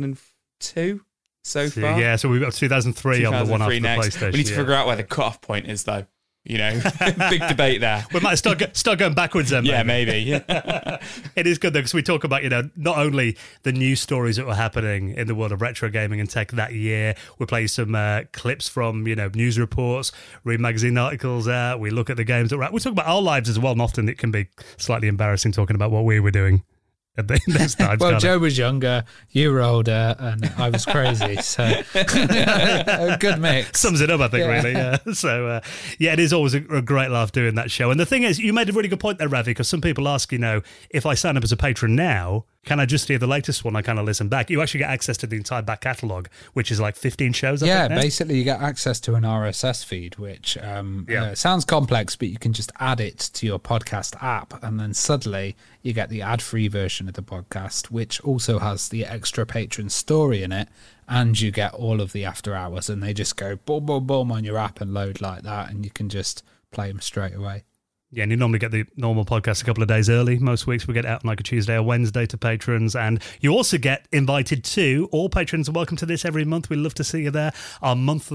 2002 so far? Yeah, so we've got 2003 on the one after next. The PlayStation. We need to figure out where the cutoff point is, though. Big debate there. We might start going backwards then. Yeah, maybe. It is good though, because we talk about not only the news stories that were happening in the world of retro gaming and tech that year. We play some clips from news reports, read magazine articles out. We look at the games that were out. We talk about our lives as well, and often it can be slightly embarrassing talking about what we were doing. Well, Joe was younger, you were older, and I was crazy. So a good mix. Sums it up, I think, really. Yeah. So, it is always a great laugh doing that show. And the thing is, you made a really good point there, Ravi, because some people ask, if I sign up as a patron now, can I just hear the latest one? I kind of listen back. You actually get access to the entire back catalogue, which is like 15 shows. I think, basically you get access to an RSS feed, which sounds complex, but you can just add it to your podcast app, and then suddenly you get the ad-free version of the podcast, which also has the extra patron story in it, and you get all of the After Hours, and they just go boom, boom, boom on your app and load like that, and you can just play them straight away. Yeah, and you normally get the normal podcast a couple of days early. Most weeks we get out on like a Tuesday or Wednesday to patrons. And you also get invited to, all patrons are welcome to this every month. We love to see you there, our monthly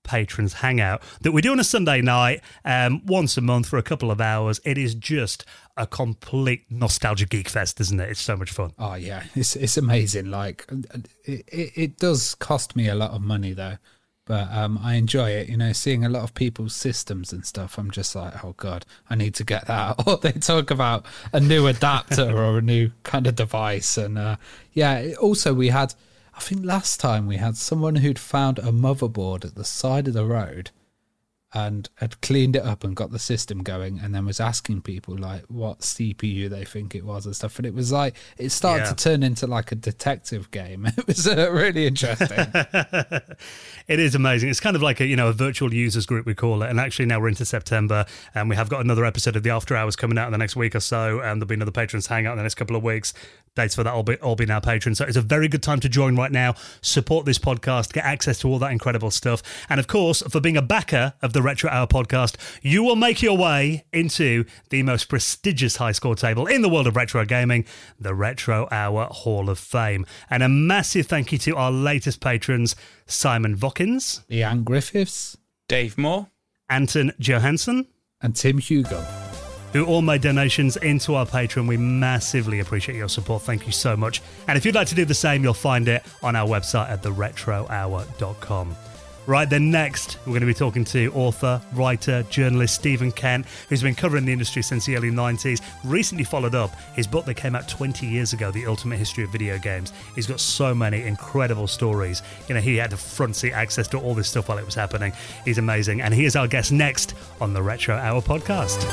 Patrons Hangout that we do on a Sunday night, once a month for a couple of hours. It is just a complete nostalgia geek fest, isn't it? It's so much fun. Oh yeah, it's amazing. Like it does cost me a lot of money though, but I enjoy it. You know, seeing a lot of people's systems and stuff. I'm just like, oh god, I need to get that. Or they talk about a new adapter or a new kind of device, and also we had. I think last time we had someone who'd found a motherboard at the side of the road and had cleaned it up and got the system going, and then was asking people like what CPU they think it was and stuff. And it was like, it started to turn into like a detective game. It was really interesting. It is amazing. It's kind of like a virtual users group, we call it. And actually now we're into September, and we have got another episode of the After Hours coming out in the next week or so, and there'll be another Patrons Hangout in the next couple of weeks. Dates for that all be now patrons. So it's a very good time to join right now. Support this podcast, get access to all that incredible stuff. And of course, for being a backer of the Retro Hour podcast, you will make your way into the most prestigious high score table in the world of retro gaming, the Retro Hour Hall of Fame. And a massive thank you to our latest patrons, Simon Vokins, Leanne Griffiths, Dave Moore, Anton Johansson, and Tim Hugo, who all made donations into our Patreon. We massively appreciate your support. Thank you so much. And if you'd like to do the same, you'll find it on our website at theretrohour.com. Right, then next, we're going to be talking to author, writer, journalist Stephen Kent, who's been covering the industry since the early 90s, recently followed up his book that came out 20 years ago, The Ultimate History of Video Games. He's got so many incredible stories. He had front seat access to all this stuff while it was happening. He's amazing. And he is our guest next on the Retro Hour podcast.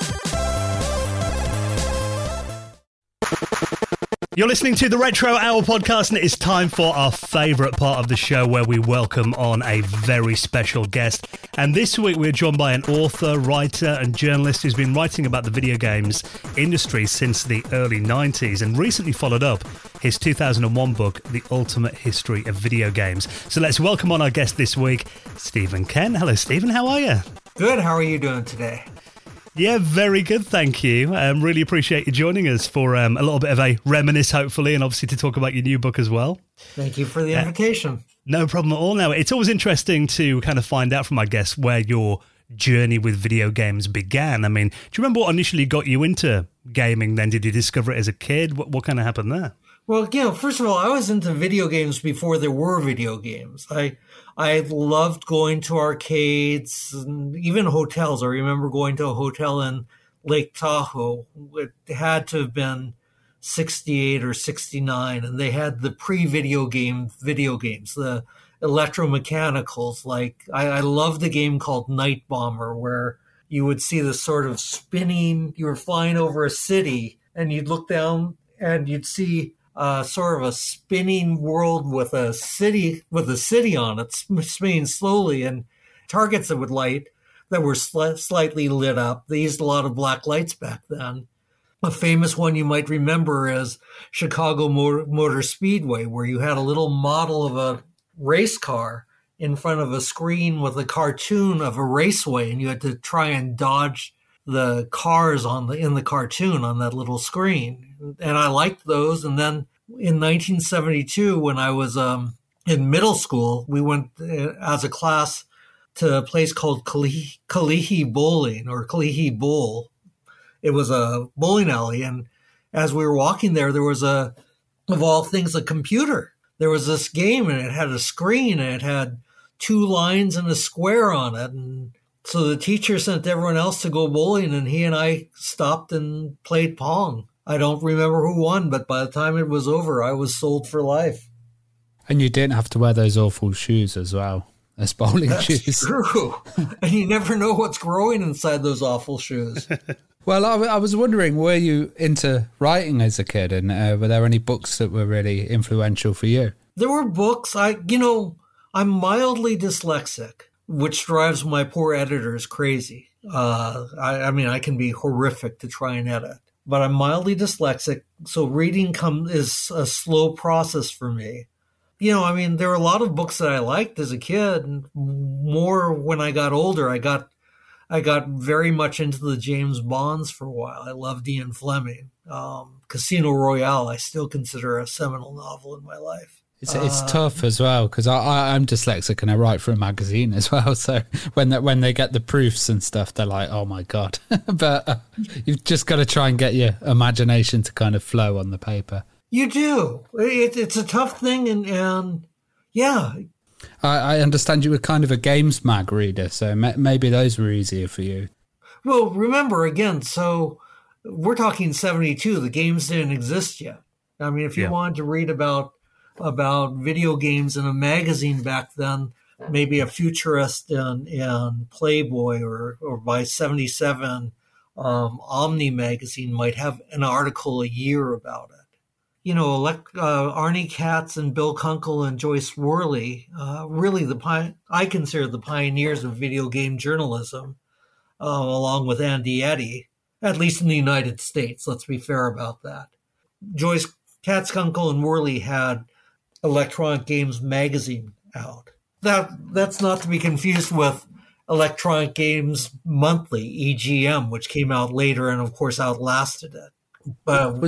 You're listening to the Retro Hour podcast, and it is time for our favourite part of the show where we welcome on a very special guest. And this week we're joined by an author, writer and journalist who's been writing about the video games industry since the early 90s and recently followed up his 2001 book, The Ultimate History of Video Games. So let's welcome on our guest this week, Stephen Kent. Hello, Stephen. How are you? Good. How are you doing today? Yeah, very good, thank you. Really appreciate you joining us for a little bit of a reminisce, hopefully, and obviously to talk about your new book as well. Thank you for the invitation. No problem at all. Now, it's always interesting to kind of find out from our guests where your journey with video games began. I mean, do you remember what initially got you into gaming then? Did you discover it as a kid? What kind of happened there? Well, first of all, I was into video games before there were video games. I loved going to arcades and even hotels. I remember going to a hotel in Lake Tahoe. It had to have been 68 or 69, and they had the pre-video games, the electromechanicals. Like I loved a game called Night Bomber, where you would see the sort of spinning. You were flying over a city, and you'd look down and you'd see sort of a spinning world with a city on it, spinning slowly, and targets that would light that were slightly lit up. They used a lot of black lights back then. A famous one you might remember is Chicago Motor Speedway, where you had a little model of a race car in front of a screen with a cartoon of a raceway, and you had to try and dodge the cars in the cartoon on that little screen. And I liked those. And then in 1972, when I was in middle school, we went as a class to a place called Kalihi Bowling, or Kalihi Bowl. It was a bowling alley. And as we were walking there was of all things, a computer. There was this game, and it had a screen, and it had 2 lines and a square on it. And so the teacher sent everyone else to go bowling, and he and I stopped and played Pong. I don't remember who won, but by the time it was over, I was sold for life. And you didn't have to wear those awful shoes as well as bowling shoes. That's true. And you never know what's growing inside those awful shoes. Well, I was wondering, were you into writing as a kid, and were there any books that were really influential for you? There were books. I'm mildly dyslexic, which drives my poor editors crazy. I can be horrific to try and edit, but I'm mildly dyslexic, so reading is a slow process for me. There were a lot of books that I liked as a kid, and more when I got older. I got very much into the James Bonds for a while. I loved Ian Fleming. Casino Royale, I still consider a seminal novel in my life. It's tough as well because I'm dyslexic and I write for a magazine as well. So when they get the proofs and stuff, they're like, "Oh my god!" But you've just got to try and get your imagination to kind of flow on the paper. You do. It's a tough thing, and yeah. I understand you were kind of a games mag reader, so maybe those were easier for you. Well, remember again. So we're talking 72. The games didn't exist yet. I mean, if you wanted to read about video games in a magazine back then, maybe a Futurist in Playboy or by 77, Omni magazine might have an article a year about it. You know, Arnie Katz and Bill Kunkel and Joyce Worley, really I consider the pioneers of video game journalism, along with Andy Eddy, at least in the United States. Let's be fair about that. Joyce Katz, Kunkel, and Worley had Electronic Games Magazine out. That's not to be confused with Electronic Games Monthly, EGM, which came out later and, of course, outlasted it. But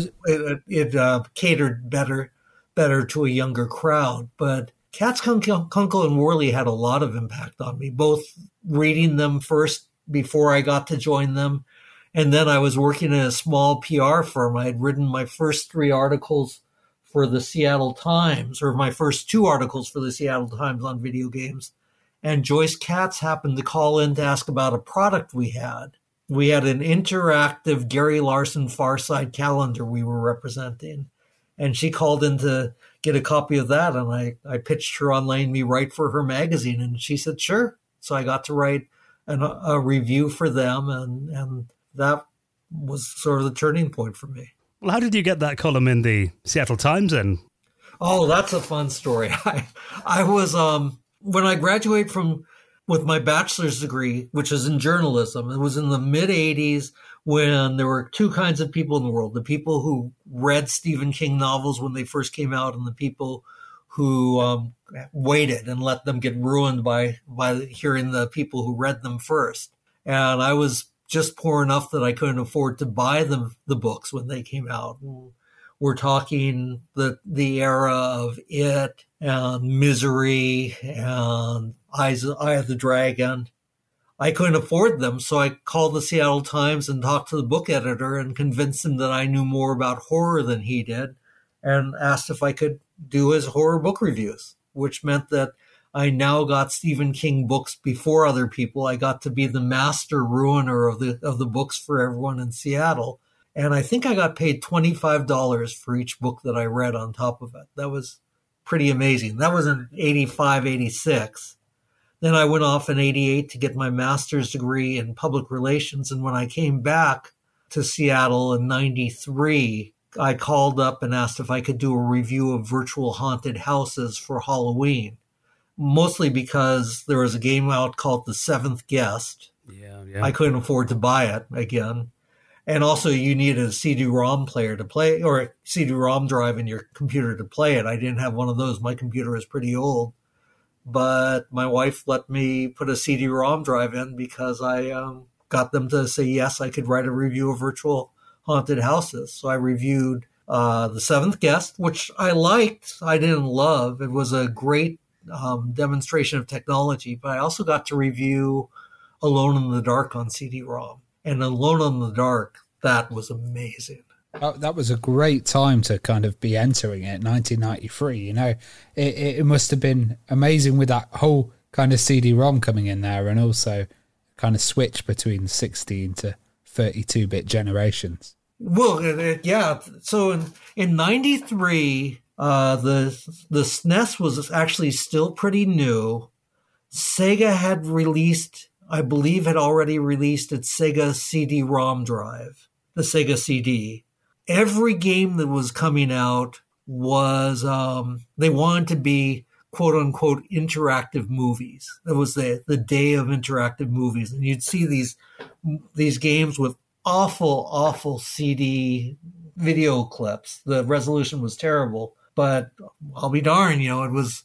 it catered better to a younger crowd. But Katz, Kunkel, and Worley had a lot of impact on me, both reading them first before I got to join them. And then I was working in a small PR firm. I had written my first 3 articles for the Seattle Times, or my first 2 articles for the Seattle Times on video games. And Joyce Katz happened to call in to ask about a product we had. We had an interactive Gary Larson Far Side calendar we were representing. And she called in to get a copy of that. And I pitched her on letting me write for her magazine. And she said, sure. So I got to write a review for them. And that was sort of the turning point for me. Well, how did you get that column in the Seattle Times then? Oh, that's a fun story. I was, when I graduated with my bachelor's degree, which is in journalism, it was in the mid-'80s when there were 2 kinds of people in the world: the people who read Stephen King novels when they first came out, and the people who waited and let them get ruined by hearing the people who read them first. And I was just poor enough that I couldn't afford to buy the books when they came out. We're talking the era of It and Misery and Eye of the Dragon. I couldn't afford them, so I called the Seattle Times and talked to the book editor and convinced him that I knew more about horror than he did, and asked if I could do his horror book reviews, which meant that I now got Stephen King books before other people. I got to be the master ruiner of the books for everyone in Seattle. And I think I got paid $25 for each book that I read on top of it. That was pretty amazing. That was in 85, 86. Then I went off in 88 to get my master's degree in public relations. And when I came back to Seattle in 93, I called up and asked if I could do a review of virtual haunted houses for Halloween. Mostly because there was a game out called The Seventh Guest. Yeah. I couldn't afford to buy it again. And also you needed a CD-ROM player to play, or a CD-ROM drive in your computer to play it. I didn't have one of those. My computer is pretty old. But my wife let me put a CD-ROM drive in because I got them to say, yes, I could write a review of virtual haunted houses. So I reviewed The Seventh Guest, which I liked. I didn't love. It was a great demonstration of technology, but I also got to review Alone in the Dark on CD-ROM. And Alone in the Dark, that was amazing. That was a great time to kind of be entering it, 1993. You know, it must have been amazing with that whole kind of CD-ROM coming in there, and also kind of switch between 16 to 32-bit generations. Well, yeah. So in 93, the SNES was actually still pretty new. Sega had released, I believe, had already released its Sega CD-ROM drive, the Sega CD. Every game that was coming out was, they wanted to be quote unquote interactive movies. It was the day of interactive movies. And you'd see these games with awful CD video clips. The resolution was terrible, but I'll be darned, you know, it was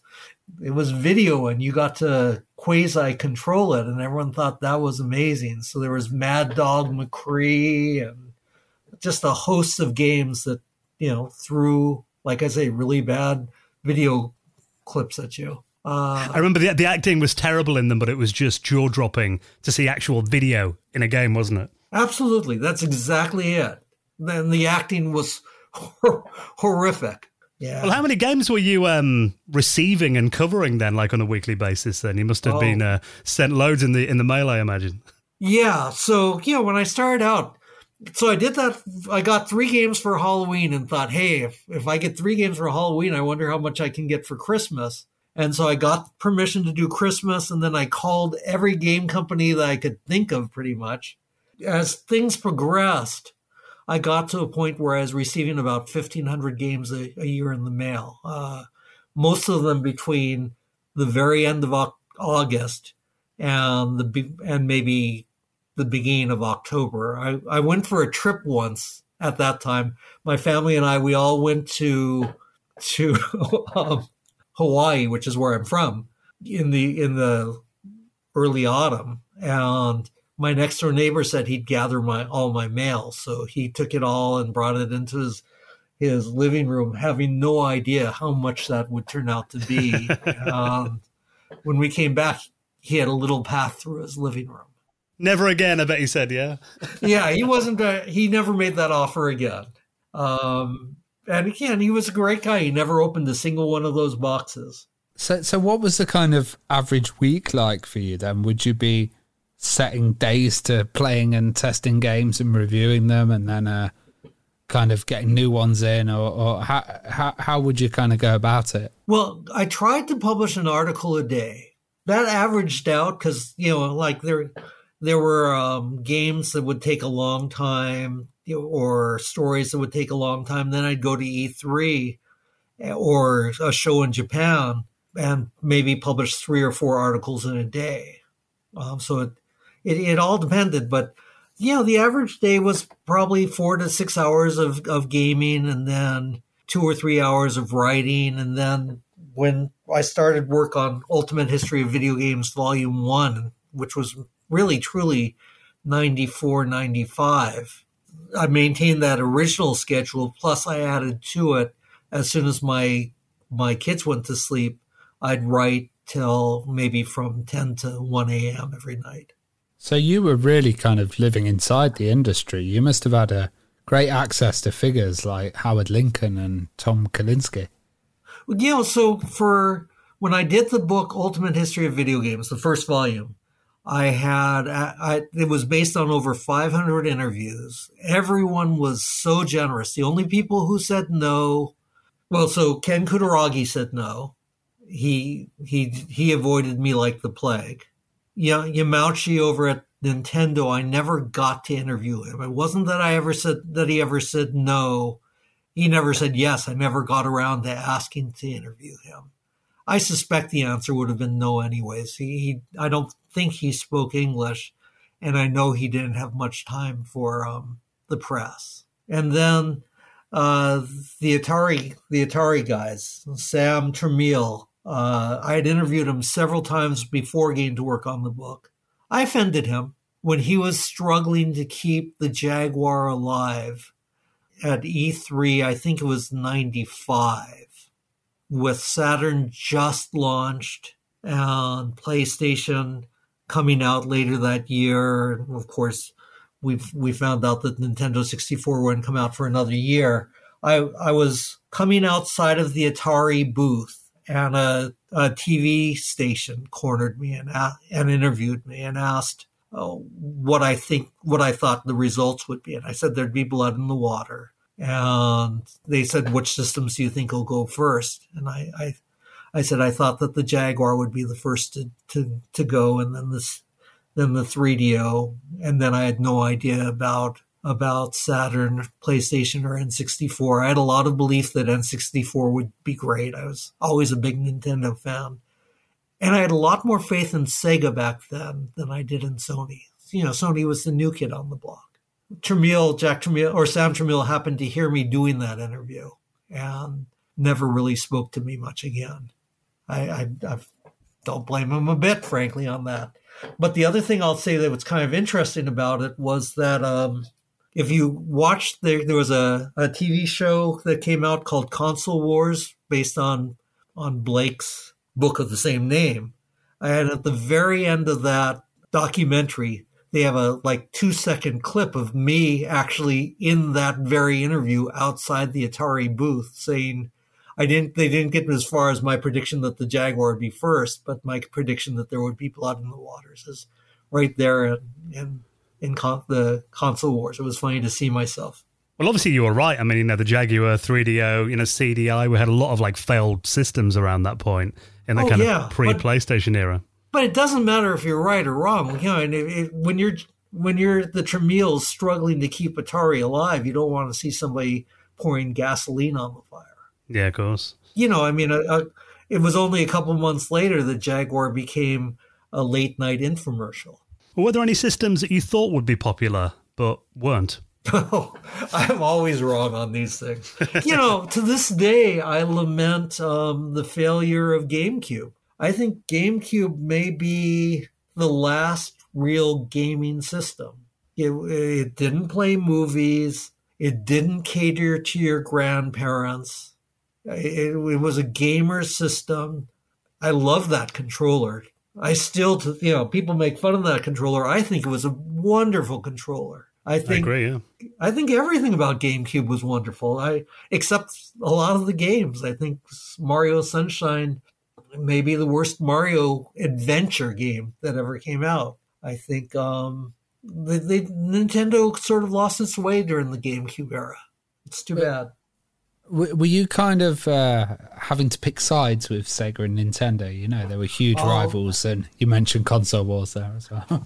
video and you got to quasi control it, and everyone thought that was amazing. So there was Mad Dog McCree and just a host of games that, you know, threw, like I say, really bad video clips at you. I remember the acting was terrible in them, but it was just jaw-dropping to see actual video in a game, wasn't it? Absolutely. That's exactly it. Then the acting was horrific. Yeah. Well, how many games were you receiving and covering then, like on a weekly basis then? You must have been sent loads in the mail, I imagine. Yeah. So, when I started out, so I did that. I got 3 games for Halloween and thought, hey, if I get 3 games for Halloween, I wonder how much I can get for Christmas. And so I got permission to do Christmas, and then I called every game company that I could think of pretty much. As things progressed, I got to a point where I was receiving about 1,500 games a year in the mail, most of them between the very end of August and maybe the beginning of October. I went for a trip once at that time. My family and I, we all went to Hawaii, which is where I'm from, in the early autumn. And my next door neighbor said he'd gather all my mail. So he took it all and brought it into his living room, having no idea how much that would turn out to be. When we came back, he had a little path through his living room. Never again, I bet he said, yeah. Yeah, he never made that offer again. And again, he was a great guy. He never opened a single one of those boxes. So what was the kind of average week like for you then? Would you be setting days to playing and testing games and reviewing them, and then kind of getting new ones in, or how would you kind of go about it? Well, I tried to publish an article a day. That averaged out because, like there were games that would take a long time, or stories that would take a long time. Then I'd go to E3 or a show in Japan and maybe publish 3 or 4 articles in a day. So it all depended. But, the average day was probably 4 to 6 hours of gaming, and then 2 or 3 hours of writing. And then when I started work on Ultimate History of Video Games Volume 1, which was really, truly 94, 95, I maintained that original schedule, plus I added to it as soon as my kids went to sleep. I'd write till maybe from 10 to 1 a.m. every night. So you were really kind of living inside the industry. You must have had a great access to figures like Howard Lincoln and Tom Kalinske. So for when I did the book Ultimate History of Video Games, the first volume, it was based on over 500 interviews. Everyone was so generous. The only people who said no, so Ken Kutaragi said no. He avoided me like the plague. Yamauchi over at Nintendo, I never got to interview him. It wasn't that he ever said no. He never said yes. I never got around to asking to interview him. I suspect the answer would have been no anyways. I don't think he spoke English, and I know he didn't have much time for the press. And then the Atari guys, Sam Tramiel, I had interviewed him several times before getting to work on the book. I offended him when he was struggling to keep the Jaguar alive at E3, I think it was 95, with Saturn just launched and PlayStation coming out later that year. And of course, we found out that Nintendo 64 wouldn't come out for another year. I was coming outside of the Atari booth, and a TV station cornered me and interviewed me and asked what I thought the results would be. And I said there'd be blood in the water. And they said, which systems do you think will go first? And I said I thought that the Jaguar would be the first to go, and then the 3DO. And then I had no idea about Saturn, PlayStation, or N64. I had a lot of belief that N64 would be great. I was always a big Nintendo fan. And I had a lot more faith in Sega back then than I did in Sony. Sony was the new kid on the block. Sam Tramiel happened to hear me doing that interview and never really spoke to me much again. I don't blame him a bit, frankly, on that. But the other thing I'll say that was kind of interesting about it was that if you watched, there was a TV show that came out called Console Wars based on on Blake's book of the same name. And at the very end of that documentary, they have a 2-second clip of me actually in that very interview outside the Atari booth saying, they didn't get as far as my prediction that the Jaguar would be first, but my prediction that there would be blood in the waters is right there in the console wars. It was funny to see myself. Well, obviously you were right. I mean, the Jaguar, 3DO, CDI, we had a lot of failed systems around that point in the of pre-PlayStation era. But it doesn't matter if you're right or wrong. And when you're the Tramiels struggling to keep Atari alive, you don't want to see somebody pouring gasoline on the fire. Yeah, of course. It was only a couple months later that Jaguar became a late-night infomercial. Well, were there any systems that you thought would be popular but weren't? Oh, I'm always wrong on these things. To this day, I lament the failure of GameCube. I think GameCube may be the last real gaming system. It didn't play movies. It didn't cater to your grandparents. It was a gamer system. I love that controller. I still, people make fun of that controller. I think it was a wonderful controller. I agree, yeah. I think everything about GameCube was wonderful. Except a lot of the games. I think Mario Sunshine may be the worst Mario adventure game that ever came out. I think Nintendo sort of lost its way during the GameCube era. It's too bad. Were you kind of having to pick sides with Sega and Nintendo? They were huge rivals, and you mentioned console wars there as well.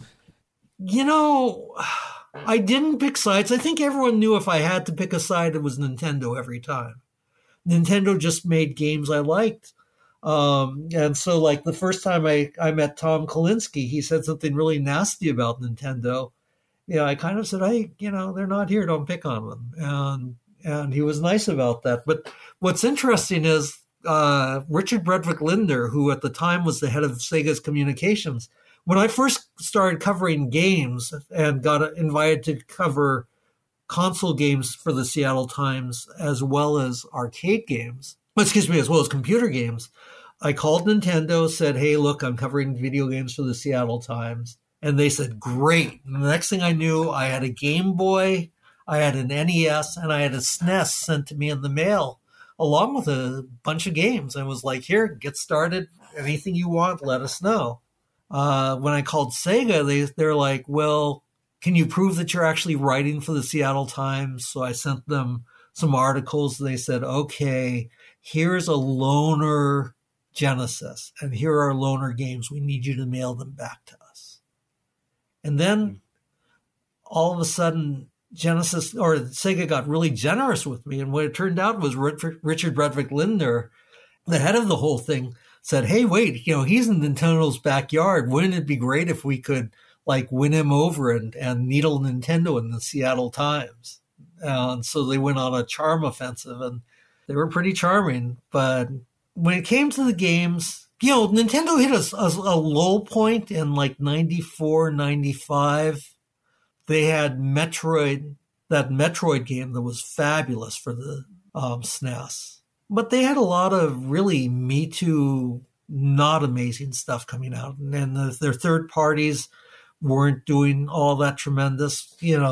I didn't pick sides. I think everyone knew if I had to pick a side, it was Nintendo every time. Nintendo just made games I liked. And so the first time I met Tom Kalinske, he said something really nasty about Nintendo. I kind of said, they're not here. Don't pick on them. And he was nice about that. But what's interesting is Richard Bredvik Linder, who at the time was the head of Sega's communications, when I first started covering games and got invited to cover console games for the Seattle Times as well as arcade games, as well as computer games, I called Nintendo, said, hey, look, I'm covering video games for the Seattle Times. And they said, great. And the next thing I knew, I had a Game Boy, I had an NES, and I had a SNES sent to me in the mail, along with a bunch of games. I was like, here, get started. Anything you want, let us know. When I called Sega, they're like, well, can you prove that you're actually writing for the Seattle Times? So I sent them some articles. They said, okay, here's a loaner Genesis, and here are loaner games. We need you to mail them back to us. And then all of a sudden, Sega got really generous with me. And what it turned out was Richard Bredvik Linder, the head of the whole thing, said, hey, wait, he's in Nintendo's backyard. Wouldn't it be great if we could win him over and needle Nintendo in the Seattle Times? And so they went on a charm offensive, and they were pretty charming. But when it came to the games, Nintendo hit a low point in 94, 95. They had that Metroid game that was fabulous for the SNES. But they had a lot of really Me Too, not amazing stuff coming out. And their third parties weren't doing all that tremendous.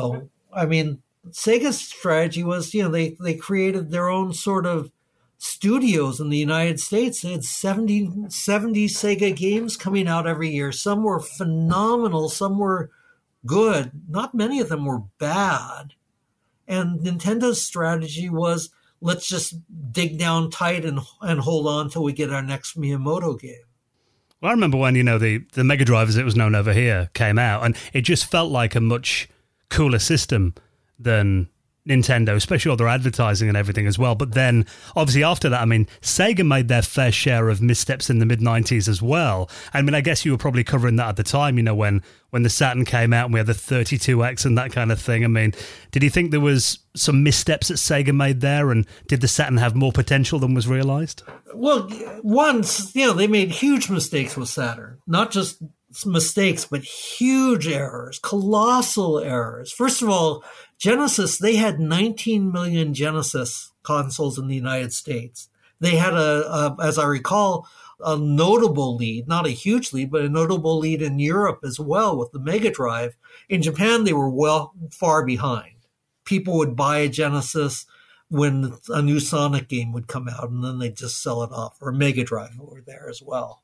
Sega's strategy was, they created their own sort of studios in the United States. They had 70 Sega games coming out every year. Some were phenomenal. Some were good. Not many of them were bad. And Nintendo's strategy was, let's just dig down tight and hold on till we get our next Miyamoto game. Well, I remember when, the Mega Drive, as it was known over here, came out, and it just felt like a much cooler system than Nintendo, especially all their advertising and everything as well. But then, obviously, after that, Sega made their fair share of missteps in the mid-90s as well. I guess you were probably covering that at the time, when the Saturn came out and we had the 32X and that kind of thing. Did you think there was some missteps that Sega made there, and did the Saturn have more potential than was realized? Well, once, they made huge mistakes with Saturn. Not just mistakes, but huge errors, colossal errors. First of all, Genesis, they had 19 million Genesis consoles in the United States. they had as I recall, a notable lead, not a huge lead, but a notable lead in Europe as well with the Mega Drive. In Japan, they were far behind. People would buy a Genesis when a new Sonic game would come out, and then they'd just sell it off, or Mega Drive were there as well.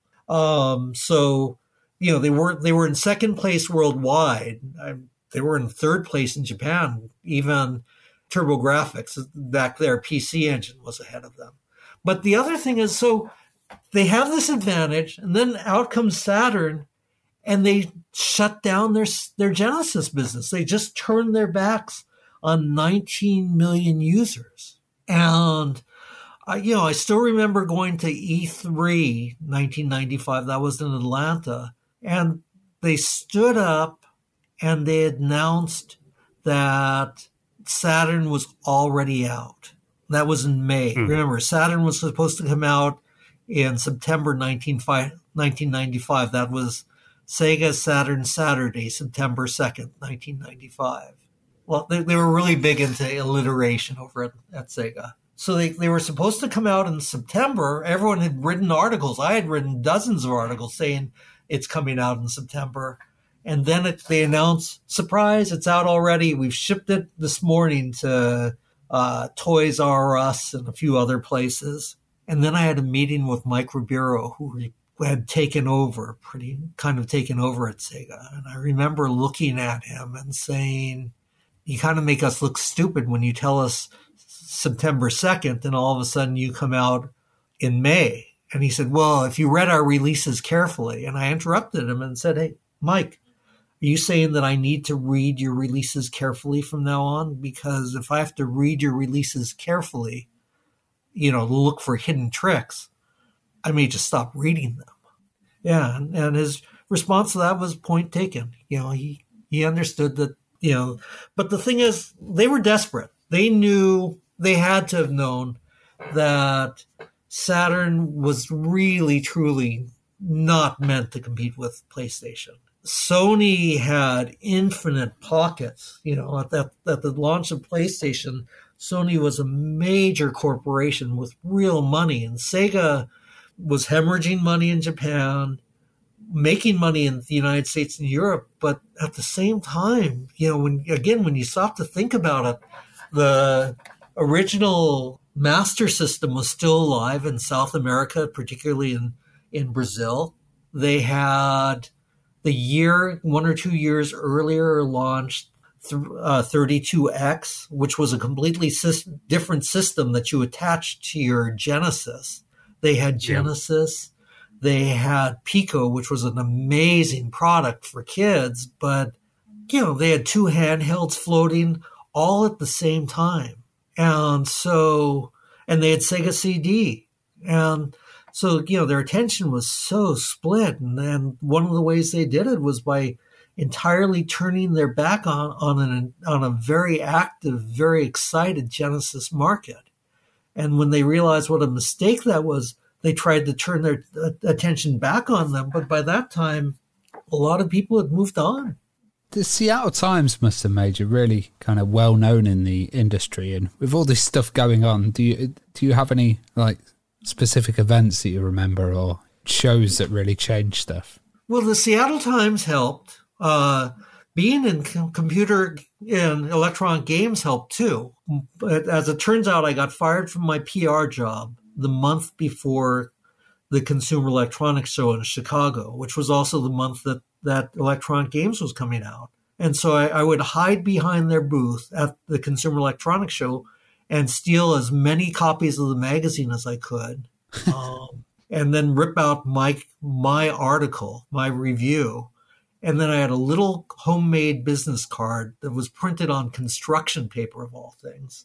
So, they were in second place worldwide. They were in third place in Japan. Even TurboGrafx, back there, PC Engine was ahead of them. But the other thing is, so they have this advantage, and then out comes Saturn, and they shut down their Genesis business. They just turned their backs on 19 million users. And, I still remember going to E3 1995. That was in Atlanta. And they stood up and they announced that Saturn was already out. That was in May. Remember, Saturn was supposed to come out in September 1995. That was Sega Saturn Saturday, September 2nd, 1995. Well, they were really big into alliteration over at Sega. So they were supposed to come out in September. Everyone had written articles. I had written dozens of articles saying it's coming out in September. And then they announced, surprise, it's out already. We've shipped it this morning to Toys R Us and a few other places. And then I had a meeting with Mike Ribeiro, who had taken over at Sega. And I remember looking at him and saying, you kind of make us look stupid when you tell us September 2nd, and all of a sudden you come out in May. And he said, well, if you read our releases carefully. And I interrupted him and said, hey, Mike, are you saying that I need to read your releases carefully from now on? Because if I have to read your releases carefully, look for hidden tricks, I may just stop reading them. Yeah, and his response to that was point taken. He understood that, but the thing is, they were desperate. They knew, they had to have known that Saturn was really, truly not meant to compete with PlayStation. Sony had infinite pockets. At the launch of PlayStation, Sony was a major corporation with real money, and Sega was hemorrhaging money in Japan, making money in the United States and Europe. But at the same time, when you stop to think about it, the original Master System was still alive in South America, particularly in Brazil. They had one or 2 years earlier launched 32X, which was a completely different system that you attached to your Genesis. They had Genesis. They had Pico, which was an amazing product for kids, but, they had two handhelds floating all at the same time. And they had Sega CD. And so, their attention was so split. And one of the ways they did it was by entirely turning their back on a very active, very excited Genesis market. And when they realized what a mistake that was, they tried to turn their attention back on them. But by that time, a lot of people had moved on. The Seattle Times must have made you really kind of well known in the industry. And with all this stuff going on, do you have any specific events that you remember or shows that really changed stuff? Well, the Seattle Times helped. Being in computer and electronic games helped too. But as it turns out, I got fired from my PR job the month before the Consumer Electronics Show in Chicago, which was also the month that Electronic Games was coming out. And so I would hide behind their booth at the Consumer Electronics Show and steal as many copies of the magazine as I could, and then rip out my article, my review. And then I had a little homemade business card that was printed on construction paper, of all things.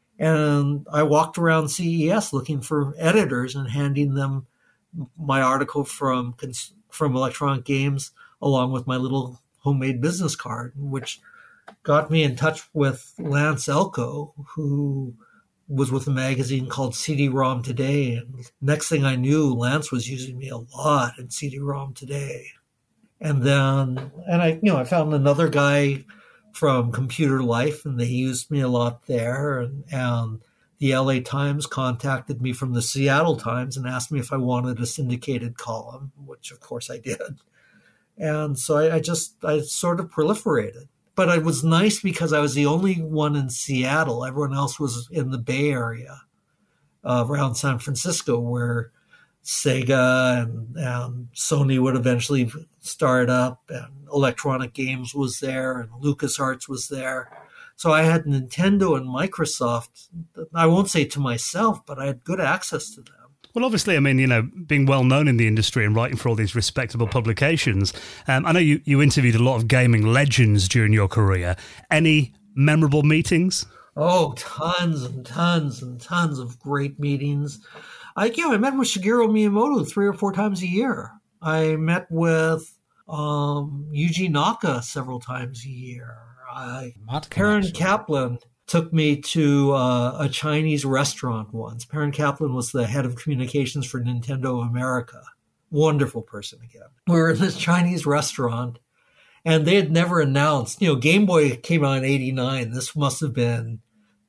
And I walked around CES looking for editors and handing them my article from Electronic Games along with my little homemade business card, which got me in touch with Lance Elko, who was with a magazine called CD-ROM Today. And next thing I knew, Lance was using me a lot in CD-ROM Today. And then, I found another guy from Computer Life, and they used me a lot there. And the LA Times contacted me from the Seattle Times and asked me if I wanted a syndicated column, which of course I did. And so I sort of proliferated. But it was nice because I was the only one in Seattle. Everyone else was in the Bay Area around San Francisco, where Sega and Sony would eventually start up, and Electronic Games was there, and LucasArts was there. So I had Nintendo and Microsoft, I won't say to myself, but I had good access to them. Well, obviously, I mean, you know, being well known in the industry and writing for all these respectable publications, I know you interviewed a lot of gaming legends during your career. Any memorable meetings? Oh, tons and tons and tons of great meetings. I met with Shigeru Miyamoto 3 or 4 times a year. I met with Yuji Naka several times a year. Perrin Kaplan took me to a Chinese restaurant once. Perrin Kaplan was the head of communications for Nintendo America. Wonderful person again. We were in this Chinese restaurant, and they had never announced, Game Boy came out in 89. This must have been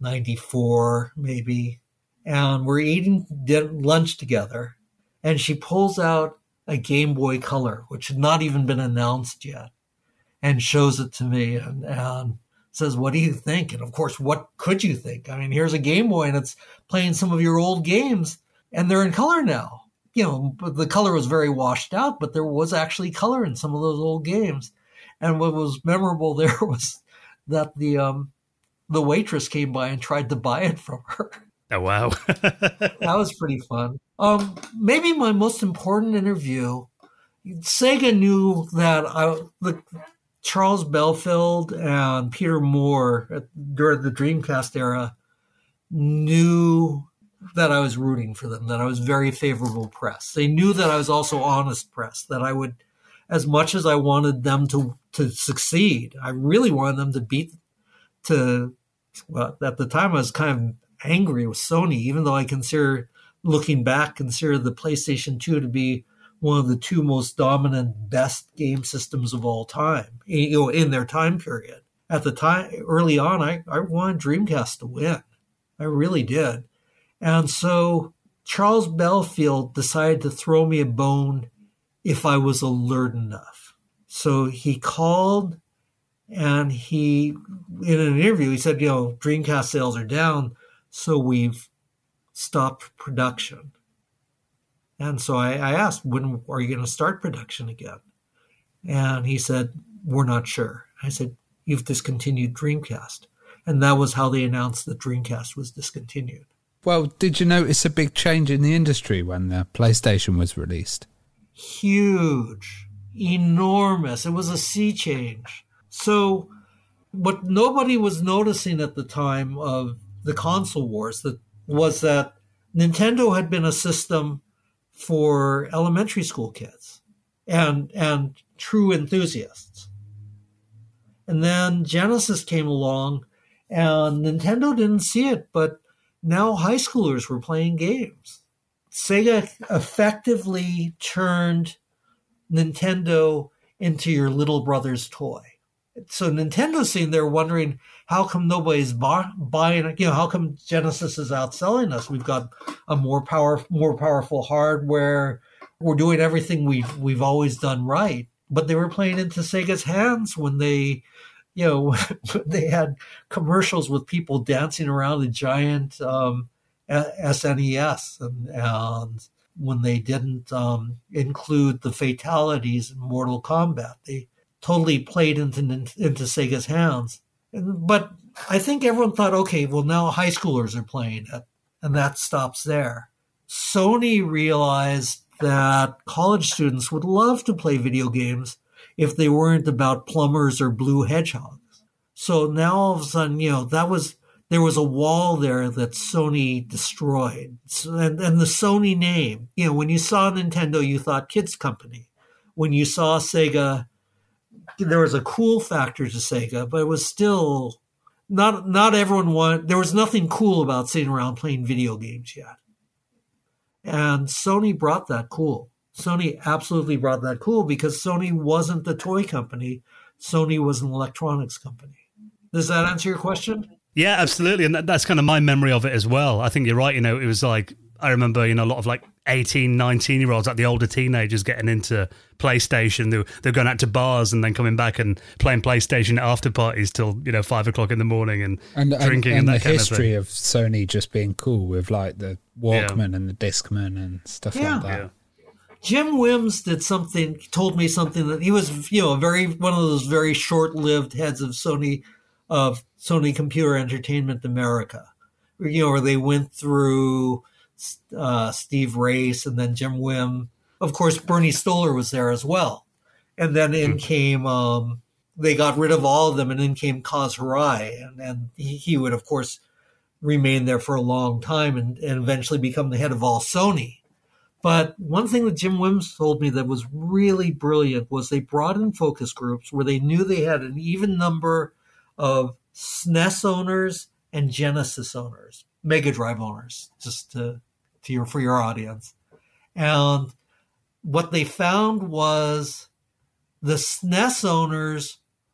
94, maybe. And we're eating lunch together, and she pulls out a Game Boy Color, which had not even been announced yet, and shows it to me and says, "What do you think?" And of course, what could you think? I mean, here's a Game Boy and it's playing some of your old games, and they're in color now. But the color was very washed out, but there was actually color in some of those old games. And what was memorable there was that the waitress came by and tried to buy it from her. Oh, wow. That was pretty fun. Maybe my most important interview, Sega knew that Charles Belfield and Peter Moore during the Dreamcast era knew that I was rooting for them, that I was very favorable press. They knew that I was also honest press, that I would, as much as I wanted them to succeed, I really wanted them well, at the time I was kind of angry with Sony, even though I looking back, consider the PlayStation 2 to be one of the 2 most dominant, best game systems of all time, in their time period. At the time, early on, I wanted Dreamcast to win. I really did. And so Charles Belfield decided to throw me a bone if I was alert enough. So he called, and in an interview, he said, Dreamcast sales are down, so we've stopped production. And so I asked, when are you going to start production again? And he said, we're not sure. I said, you've discontinued Dreamcast. And that was how they announced that Dreamcast was discontinued. Well, did you notice a big change in the industry when the PlayStation was released? Huge, enormous. It was a sea change. So what nobody was noticing at the time of the console wars was that Nintendo had been a system for elementary school kids and true enthusiasts. And then Genesis came along, and Nintendo didn't see it, but now high schoolers were playing games. Sega effectively turned Nintendo into your little brother's toy. So Nintendo's sitting there wondering, how come nobody's buying? How come Genesis is outselling us? We've got a more powerful hardware. We're doing everything we've always done right. But they were playing into Sega's hands when they, they had commercials with people dancing around a giant SNES, and when they didn't include the fatalities in Mortal Kombat, they totally played into Sega's hands. But I think everyone thought, okay, well, now high schoolers are playing it, and that stops there. Sony realized that college students would love to play video games if they weren't about plumbers or blue hedgehogs. So now all of a sudden, there was a wall there that Sony destroyed. And the Sony name, when you saw Nintendo, you thought kids company. When you saw Sega, there was a cool factor to Sega, but it was still not everyone wanted. There was nothing cool about sitting around playing video games yet. And Sony brought that cool. Sony absolutely brought that cool because Sony wasn't the toy company. Sony was an electronics company. Does that answer your question? Yeah, absolutely. And that's kind of my memory of it as well. I think you're right. It was like, I remember, a lot of like 18, 19-year-olds, like the older teenagers getting into PlayStation. They're going out to bars and then coming back and playing PlayStation at after parties till, 5 o'clock in the morning and drinking and that the kind of thing. history of Sony just being cool with like the Walkman and the Discman and stuff like that. Yeah. Jim Wims told me something that he was, one of those very short-lived heads of Sony Computer Entertainment America, where they went through Steve Race and then Jim Wim. Of course, Bernie Stoller was there as well. And then in came, they got rid of all of them, and in came Kaz Hirai. And he would, of course, remain there for a long time and eventually become the head of all Sony. But one thing that Jim Wims told me that was really brilliant was they brought in focus groups where they knew they had an even number of SNES owners and Genesis owners, Mega Drive owners, just for your audience. And what they found was the SNES owners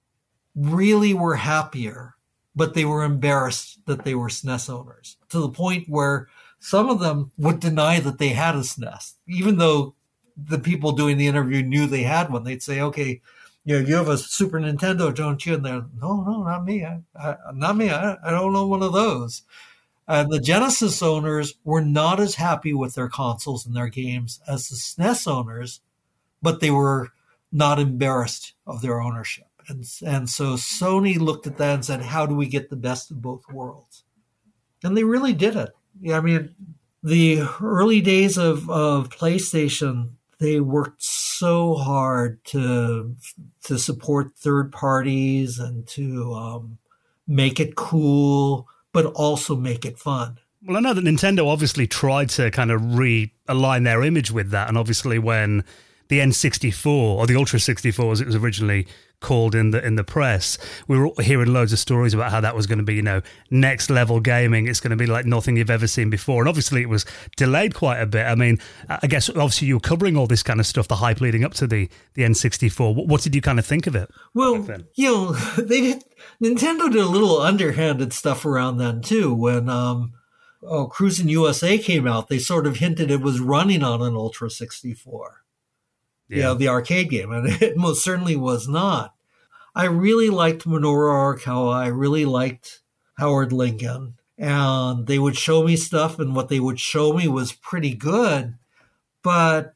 really were happier, but they were embarrassed that they were SNES owners, to the point where some of them would deny that they had a SNES, even though the people doing the interview knew they had one. They'd say, okay, you have a Super Nintendo, don't you? And they're, no, not me. Not me. I don't know one of those. And the Genesis owners were not as happy with their consoles and their games as the SNES owners, but they were not embarrassed of their ownership. And so Sony looked at that and said, how do we get the best of both worlds? And they really did it. Yeah, I mean, the early days of PlayStation, they worked so hard to support third parties and to make it cool, but also make it fun. Well, I know that Nintendo obviously tried to kind of realign their image with that. And obviously when the N64, or the Ultra 64 as it was originally called in the press, we were hearing loads of stories about how that was going to be, next level gaming. It's going to be like nothing you've ever seen before. And obviously it was delayed quite a bit. I mean, I guess obviously you were covering all this kind of stuff, the hype leading up to the N64. What did you kind of think of it? Well, Nintendo did a little underhanded stuff around then too. When Cruisin' USA came out, they sort of hinted it was running on an Ultra 64. Yeah, the arcade game, and it most certainly was not. I really liked Minoru Arakawa. I really liked Howard Lincoln, and they would show me stuff, and what they would show me was pretty good. But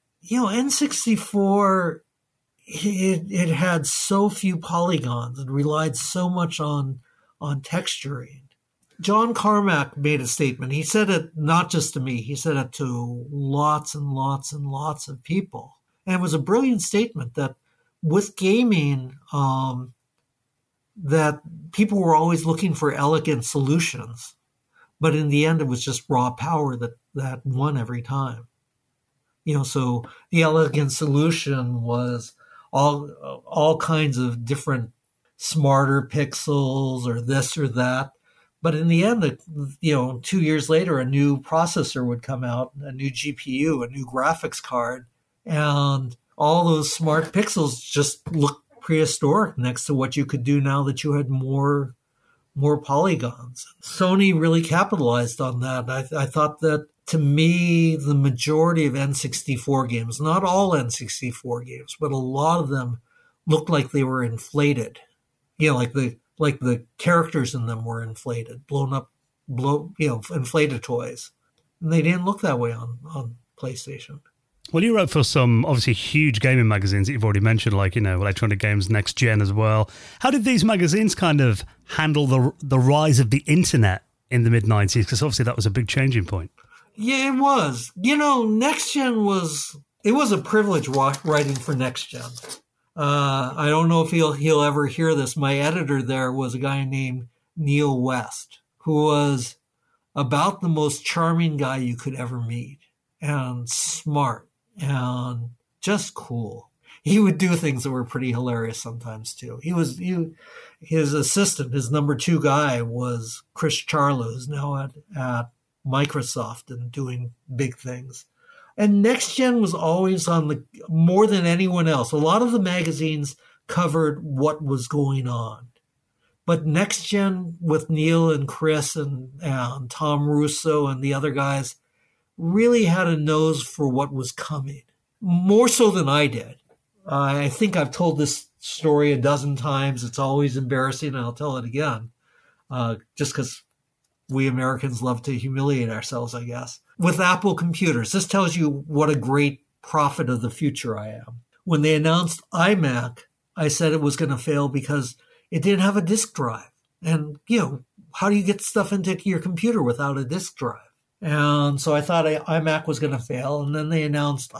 N64, it had so few polygons and relied so much on texturing. John Carmack made a statement. He said it not just to me; he said it to lots and lots and lots of people. And it was a brilliant statement that with gaming, that people were always looking for elegant solutions. But in the end, it was just raw power that won every time. So the elegant solution was all kinds of different smarter pixels or this or that. But in the end, 2 years later, a new processor would come out, a new GPU, a new graphics card. And all those smart pixels just look prehistoric next to what you could do now that you had more polygons. Sony really capitalized on that. I thought that, to me, the majority of N64 games, not all N64 games, but a lot of them looked like they were inflated. Like the characters in them were inflated, inflated toys. And they didn't look that way on PlayStation. Well, you wrote for some obviously huge gaming magazines that you've already mentioned, like, Electronic Games Next Gen as well. How did these magazines kind of handle the rise of the internet in the mid-90s? Because obviously that was a big changing point. Yeah, it was. Next Gen was a privilege writing for Next Gen. I don't know if he'll ever hear this. My editor there was a guy named Neil West, who was about the most charming guy you could ever meet, and smart. And just cool. He would do things that were pretty hilarious sometimes too. His assistant, his number 2 guy, was Chris Charlo, who's now at Microsoft and doing big things. And Next Gen was always on more than anyone else. A lot of the magazines covered what was going on. But Next Gen with Neil and Chris and Tom Russo and the other guys really had a nose for what was coming, more so than I did. I think I've told this story a dozen times. It's always embarrassing, and I'll tell it again, just because we Americans love to humiliate ourselves, I guess. With Apple computers, this tells you what a great prophet of the future I am. When they announced iMac, I said it was going to fail because it didn't have a disk drive. And, how do you get stuff into your computer without a disk drive? And so I thought iMac was going to fail. And then they announced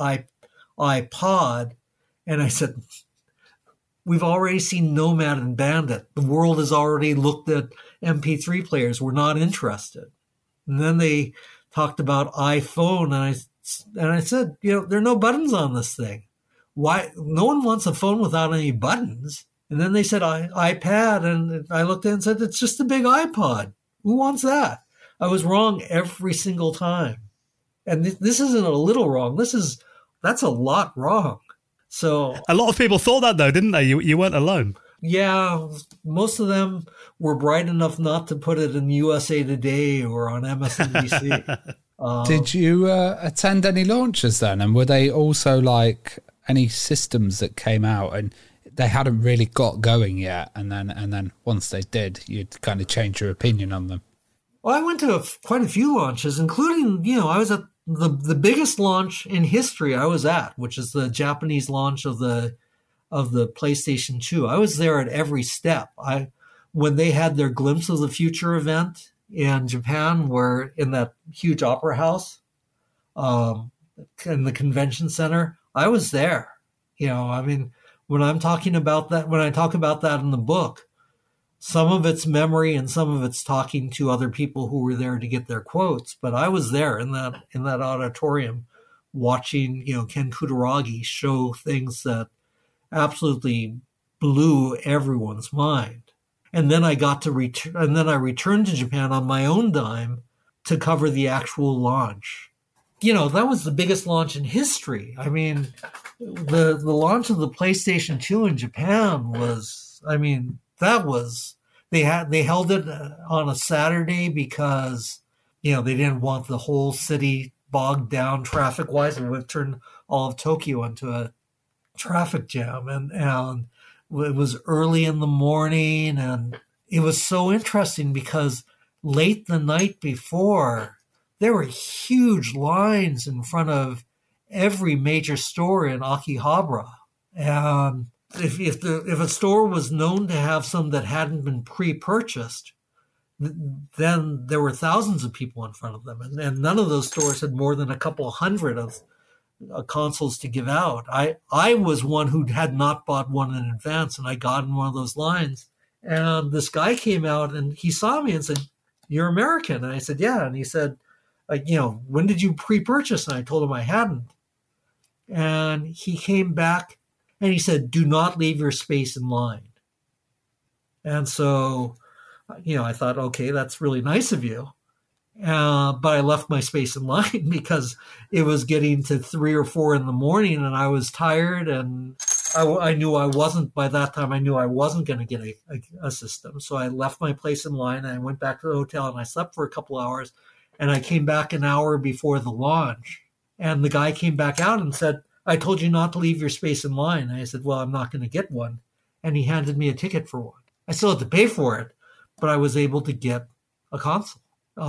iPod. And I said, we've already seen Nomad and Bandit. The world has already looked at MP3 players. We're not interested. And then they talked about iPhone. And I said, there are no buttons on this thing. Why? No one wants a phone without any buttons. And then they said iPad, and I looked at it and said, it's just a big iPod. Who wants that? I was wrong every single time. And this isn't a little wrong. That's a lot wrong. So a lot of people thought that, though, didn't they? You weren't alone. Yeah, most of them were bright enough not to put it in USA Today or on MSNBC. Did you attend any launches then? And were they also like any systems that came out and they hadn't really got going yet, and then once they did, you'd kind of change your opinion on them? Well, I went to quite a few launches, including, I was at the biggest launch in history I was at, which is the Japanese launch of the PlayStation 2. I was there at every step. When they had their Glimpse of the Future event in Japan, where in that huge opera house, in the convention center, I was there. When I'm talking about that, when I talk about that in the book, some of it's memory and some of it's talking to other people who were there to get their quotes. But I was there in that auditorium watching, Ken Kutaragi show things that absolutely blew everyone's mind. And then I got to I returned to Japan on my own dime to cover the actual launch. That was the biggest launch in history. I mean, the launch of the PlayStation 2 in Japan was, they held it on a Saturday because, they didn't want the whole city bogged down traffic-wise. It would turn all of Tokyo into a traffic jam. And it was early in the morning, and it was so interesting because late the night before, there were huge lines in front of every major store in Akihabara. And if a store was known to have some that hadn't been pre-purchased, then there were thousands of people in front of them. And none of those stores had more than a couple hundred of consoles to give out. I was one who had not bought one in advance, and I got in one of those lines. And this guy came out and he saw me and said, "You're American?" And I said, "Yeah." And he said, "When did you pre-purchase?" And I told him I hadn't. And he came back and he said, "Do not leave your space in line." And so, I thought, okay, that's really nice of you. But I left my space in line because it was getting to 3 or 4 in the morning and I was tired, and I knew by that time I knew I wasn't going to get a system. So I left my place in line and I went back to the hotel and I slept for a couple hours, and I came back an hour before the launch, and the guy came back out and said, "I told you not to leave your space in line." And I said, "Well, I'm not going to get one." And he handed me a ticket for one. I still had to pay for it, but I was able to get a console.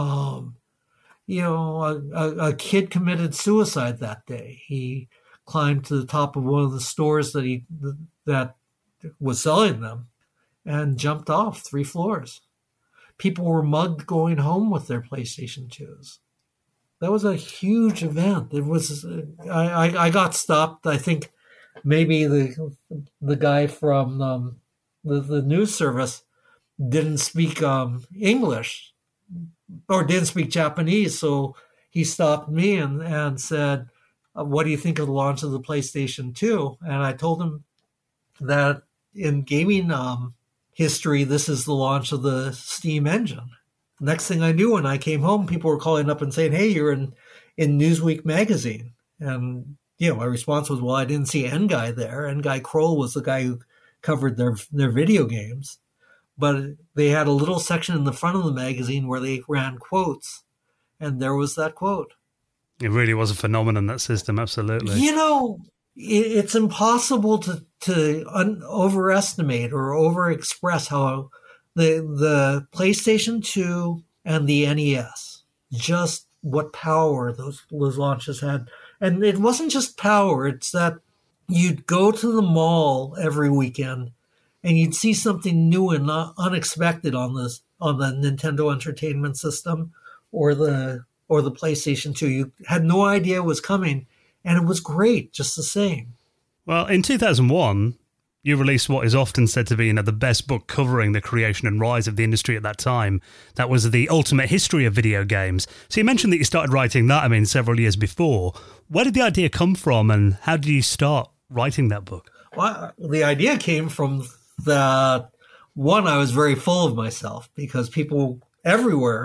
A kid committed suicide that day. He climbed to the top of one of the stores that was selling them and jumped off 3 floors. People were mugged going home with their PlayStation 2s. That was a huge event. It was. I got stopped. I think maybe the guy from the news service didn't speak English or didn't speak Japanese, so he stopped me and said, "What do you think of the launch of the PlayStation 2?" And I told him that in gaming history, this is the launch of the Steam engine. Next thing I knew, when I came home, people were calling up and saying, "Hey, you're in Newsweek magazine." And my response was, "Well, I didn't see N-Guy there. N-Guy Kroll was the guy who covered their video games." but they had a little section in the front of the magazine where they ran quotes, and there was that quote. It really was a phenomenon, that system, absolutely. You know, it's impossible to overestimate or overexpress how the PlayStation 2 and the NES, just what power those launches had. And it wasn't just power, it's that you'd go to the mall every weekend and you'd see something new and unexpected on the Nintendo Entertainment System or the PlayStation 2. You had no idea it was coming, and it was great just the same. Well, in 2001, you released what is often said to be, the best book covering the creation and rise of the industry at that time. That was The Ultimate History of Video Games. So you mentioned that you started writing that, several years before. Where did the idea come from, and how did you start writing that book? Well, the idea came from that, one, I was very full of myself because people everywhere,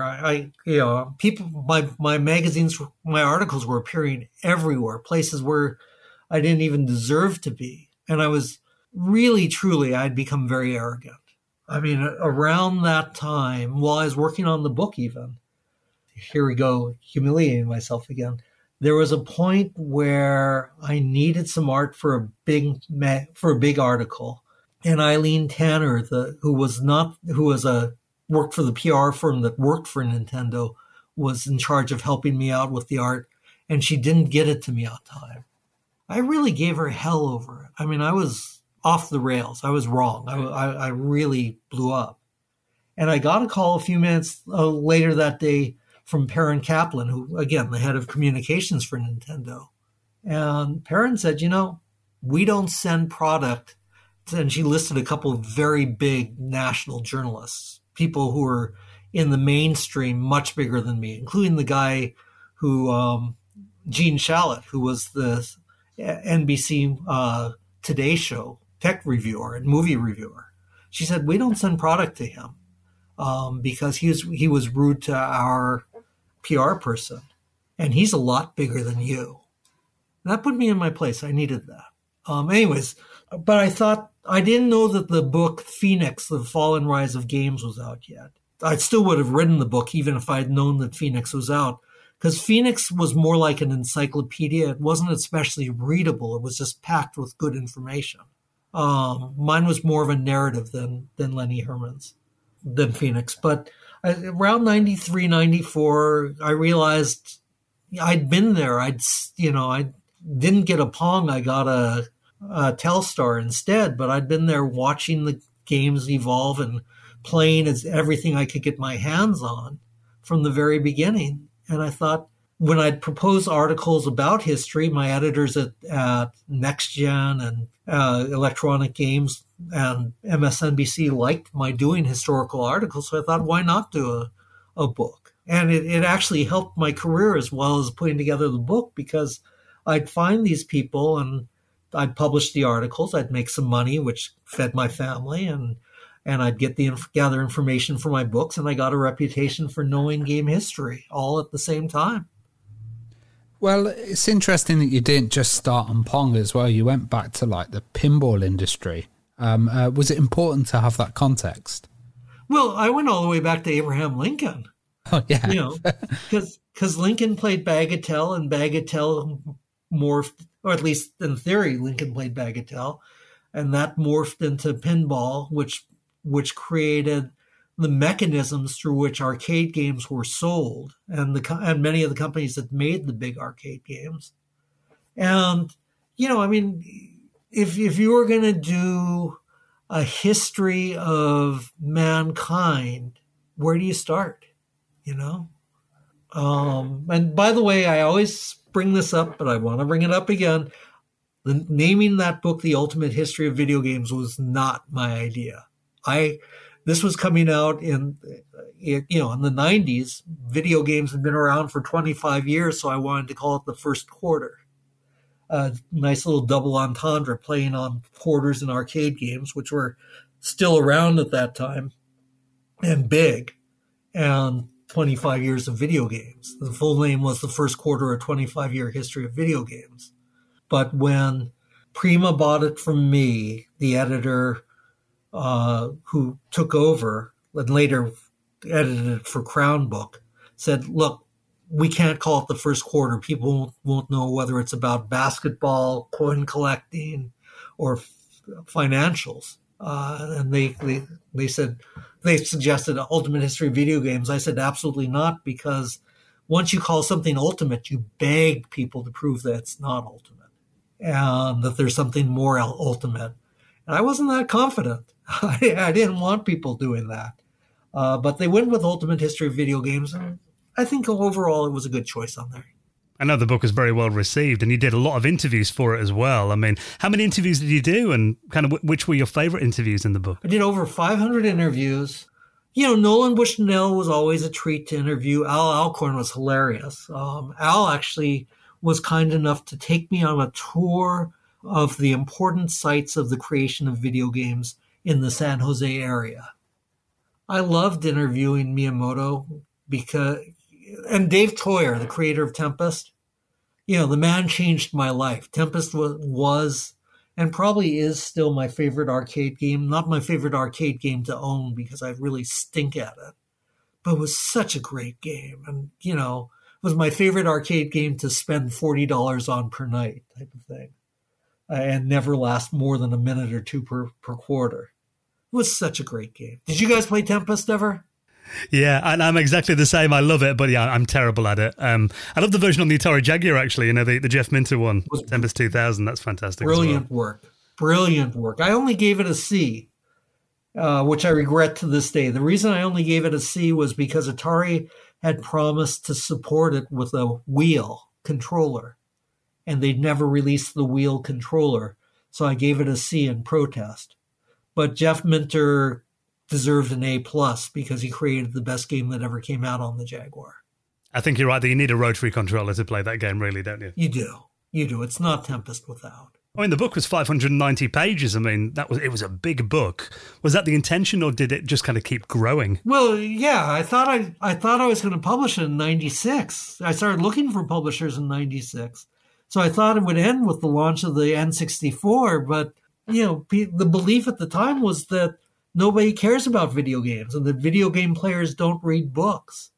my magazines, my articles were appearing everywhere, places where I didn't even deserve to be. And I was really, truly, I'd become very arrogant. Around that time, while I was working on the book even, here we go, humiliating myself again, there was a point where I needed some art for a big article. And Eileen Tanner, worked for the PR firm that worked for Nintendo, was in charge of helping me out with the art, and she didn't get it to me on time. I really gave her hell over it. I was off the rails. I was wrong. I really blew up. And I got a call a few minutes later that day from Perrin Kaplan, who, again, the head of communications for Nintendo. And Perrin said, we don't send product. And she listed a couple of very big national journalists, people who are in the mainstream much bigger than me, including the guy who, Gene Shalit, who was the NBC Today Show tech reviewer and movie reviewer. She said, we don't send product to him because he was rude to our PR person, and he's a lot bigger than you. And that put me in my place. I needed that. But I thought, I didn't know that the book Phoenix, The Fall and Rise of Games was out yet. I still would have written the book even if I had known that Phoenix was out, because Phoenix was more like an encyclopedia. It wasn't especially readable. It was just packed with good information. Mine was more of a narrative than Lenny Herman's, than Phoenix. But around 93, 94, I realized I'd been there. I didn't get a Pong. I got a Telstar instead, but I'd been there watching the games evolve and playing as everything I could get my hands on from the very beginning. And I thought, when I'd propose articles about history, my editors at NextGen and Electronic Games and MSNBC liked my doing historical articles. So I thought, why not do a book? And it actually helped my career as well as putting together the book, because I'd find these people and I'd publish the articles. I'd make some money, which fed my family, and I'd gather information for my books, and I got a reputation for knowing game history all at the same time. Well, it's interesting that you didn't just start on Pong as well. You went back to the pinball industry. Was it important to have that context? Well, I went all the way back to Abraham Lincoln. Oh, yeah. Because Lincoln played Bagatelle, and Bagatelle morphed, or at least in theory, Lincoln played Bagatelle, and that morphed into pinball, which created the mechanisms through which arcade games were sold, and many of the companies that made the big arcade games. And, if you were going to do a history of mankind, where do you start? And by the way, I always bring this up, but I want to bring it up again. Naming that book, The Ultimate History of Video Games, was not my idea. This was coming out in the 90s. Video games had been around for 25 years, so I wanted to call it the first quarter. A nice little double entendre, playing on quarters in arcade games, which were still around at that time and big, and 25 years of video games. The full name was The First Quarter, a 25-year history of video games. But when Prima bought it from me, the editor who took over and later edited it for Crown Book, said, look, we can't call it the first quarter. People won't know whether it's about basketball, coin collecting, or financials. And they said, they suggested Ultimate History of Video Games. I said, absolutely not, because once you call something ultimate, you beg people to prove that it's not ultimate and that there's something more ultimate. And I wasn't that confident. I didn't want people doing that. But they went with Ultimate History of Video Games, and I think overall it was a good choice on there. I know the book was very well received, and you did a lot of interviews for it as well. I mean, how many interviews did you do, and kind of which were your favorite interviews in the book? I did over 500 interviews. You know, Nolan Bushnell was always a treat to interview. Al Alcorn was hilarious. Al actually was kind enough to take me on a tour of the important sites of the creation of video games in the San Jose area. I loved interviewing Miyamoto and Dave Toyer, the creator of Tempest. You know, the man changed my life. Tempest was and probably is still my favorite arcade game. Not my favorite arcade game to own because I really stink at it, but it was such a great game. And, you know, it was my favorite arcade game to spend $40 on per night type of thing, and never last more than a minute or two per quarter. It was such a great game. Did you guys play Tempest ever? Yeah, and I'm exactly the same. I love it, but yeah, I'm terrible at it. I love the version on the Atari Jaguar, actually, you know, the Jeff Minter one, Tempest 2000. That's fantastic. Brilliant work. Brilliant work. I only gave it a C, which I regret to this day. The reason I only gave it a C was because Atari had promised to support it with a wheel controller, and they'd never released the wheel controller, so I gave it a C in protest. But Jeff Minter deserved an A+ because he created the best game that ever came out on the Jaguar. I think you're right that you need a rotary controller to play that game, really, don't you? You do. It's not Tempest without. I mean, the book was 590 pages. I mean, it was a big book. Was that the intention, or did it just kind of keep growing? Well, yeah, I thought I was going to publish it in 96. I started looking for publishers in 96. So I thought it would end with the launch of the N64, but you know, the belief at the time was that nobody cares about video games and that video game players don't read books.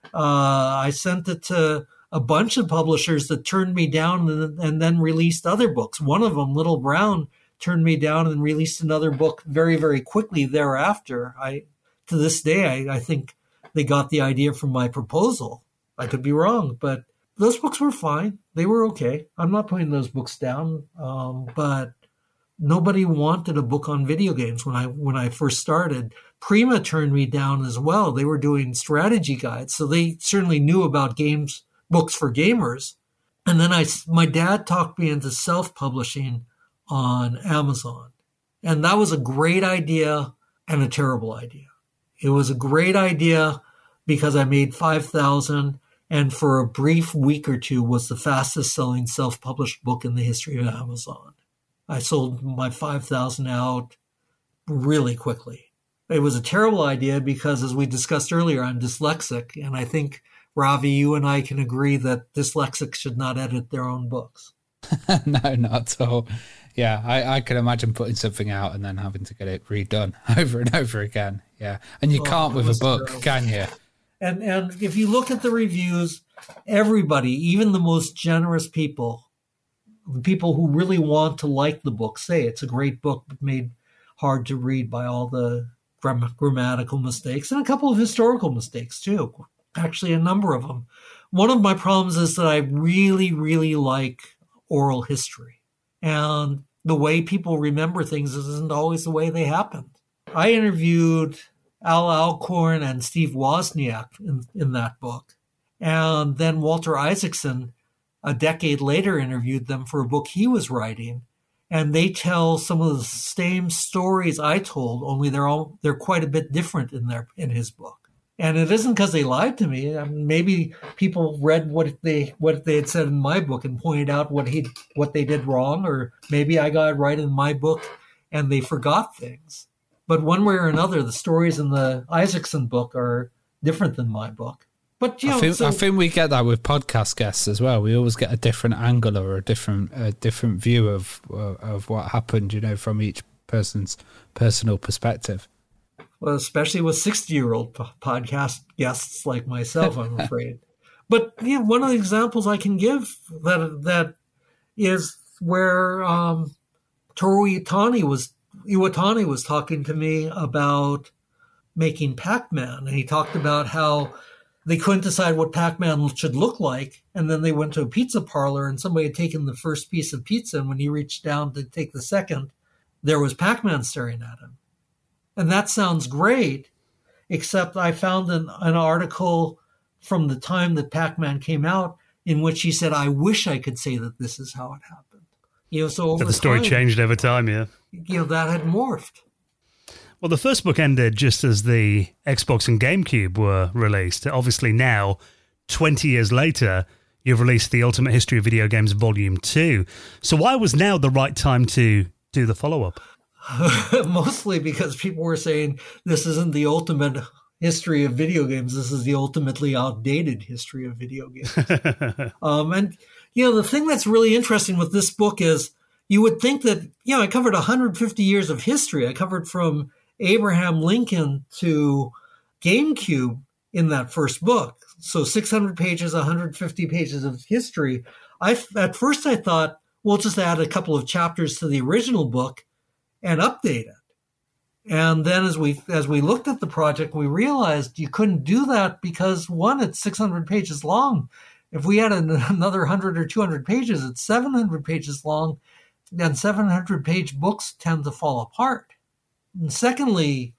I sent it to a bunch of publishers that turned me down and then released other books. One of them, Little Brown, turned me down and released another book very, very quickly thereafter. To this day, I think they got the idea from my proposal. I could be wrong, but those books were fine. They were okay. I'm not putting those books down, but nobody wanted a book on video games when I first started. Prima turned me down as well. They were doing strategy guides, so they certainly knew about books for gamers. And then my dad talked me into self-publishing on Amazon. And that was a great idea and a terrible idea. It was a great idea because I made $5,000 and for a brief week or two was the fastest selling self-published book in the history of Amazon. I sold my 5,000 out really quickly. It was a terrible idea because, as we discussed earlier, I'm dyslexic, and I think, Ravi, you and I can agree that dyslexics should not edit their own books. No, not at all. Yeah, I can imagine putting something out and then having to get it redone over and over again. Yeah, and you can't with a book, terrible. Can you? And if you look at the reviews, everybody, even the most generous people, the people who really want to like the book, say it's a great book but made hard to read by all the grammatical mistakes and a couple of historical mistakes too. Actually, a number of them. One of my problems is that I really, really like oral history. And the way people remember things isn't always the way they happened. I interviewed Al Alcorn and Steve Wozniak in that book. And then Walter Isaacson, a decade later, interviewed them for a book he was writing. And they tell some of the same stories I told, only they're quite a bit different in his book. And it isn't because they lied to me. I mean, maybe people read what they had said in my book and pointed out what they did wrong, or maybe I got it right in my book and they forgot things. But one way or another, the stories in the Isaacson book are different than my book. But you know, I think we get that with podcast guests as well. We always get a different angle or a different view of what happened, you know, from each person's personal perspective. Well, especially with 60-year-old podcast guests like myself, I'm afraid. But one of the examples I can give that is where Toru Iwatani was talking to me about making Pac-Man, and he talked about how they couldn't decide what Pac-Man should look like, and then they went to a pizza parlor, and somebody had taken the first piece of pizza, and when he reached down to take the second, there was Pac-Man staring at him. And that sounds great, except I found an article from the time that Pac-Man came out in which he said, I wish I could say that this is how it happened. So over the story changed over time, yeah. That had morphed. Well, the first book ended just as the Xbox and GameCube were released. Obviously now, 20 years later, you've released the Ultimate History of Video Games Volume 2. So why was now the right time to do the follow-up? Mostly because people were saying this isn't the ultimate history of video games. This is the ultimately outdated history of video games. And, the thing that's really interesting with this book is you would think that, I covered 150 years of history. I covered from Abraham Lincoln to GameCube in that first book. So 600 pages, 150 pages of history. At first I thought, we'll just add a couple of chapters to the original book and update it. And then as we looked at the project, we realized you couldn't do that because, one, it's 600 pages long. If we add another 100 or 200 pages, it's 700 pages long, and 700-page books tend to fall apart. And secondly,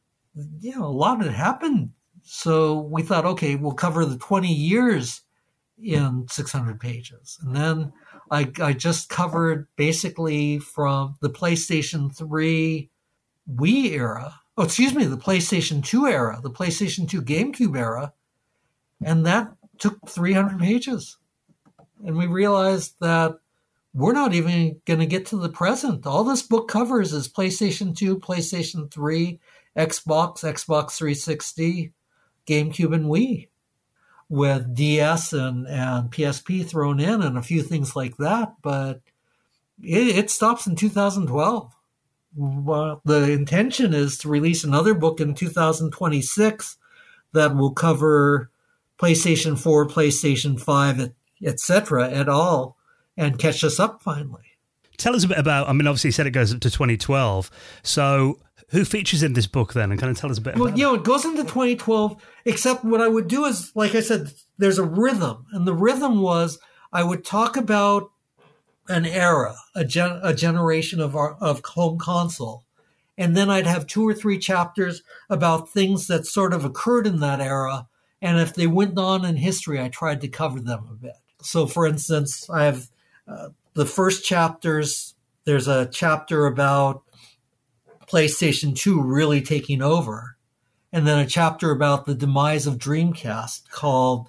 a lot had happened. So we thought, okay, we'll cover the 20 years in 600 pages. And then I just covered basically from the PlayStation 3 Wii era, the PlayStation 2 era, the PlayStation 2 GameCube era, and that took 300 pages. And we realized that we're not even going to get to the present. All this book covers is PlayStation 2, PlayStation 3, Xbox, Xbox 360, GameCube, and Wii, with DS and PSP thrown in and a few things like that. But it stops in 2012. Well, the intention is to release another book in 2026 that will cover PlayStation 4, PlayStation 5, etc. et al., and catch us up finally. Tell us a bit about, obviously you said it goes up to 2012. So who features in this book then? And kind of tell us a bit about it. It goes into 2012, except what I would do is, like I said, there's a rhythm. And the rhythm was I would talk about an era, a generation of home console. And then I'd have 2 or 3 chapters about things that sort of occurred in that era. And if they went on in history, I tried to cover them a bit. So, for instance, I have the first chapters. There's a chapter about PlayStation 2 really taking over. And then a chapter about the demise of Dreamcast called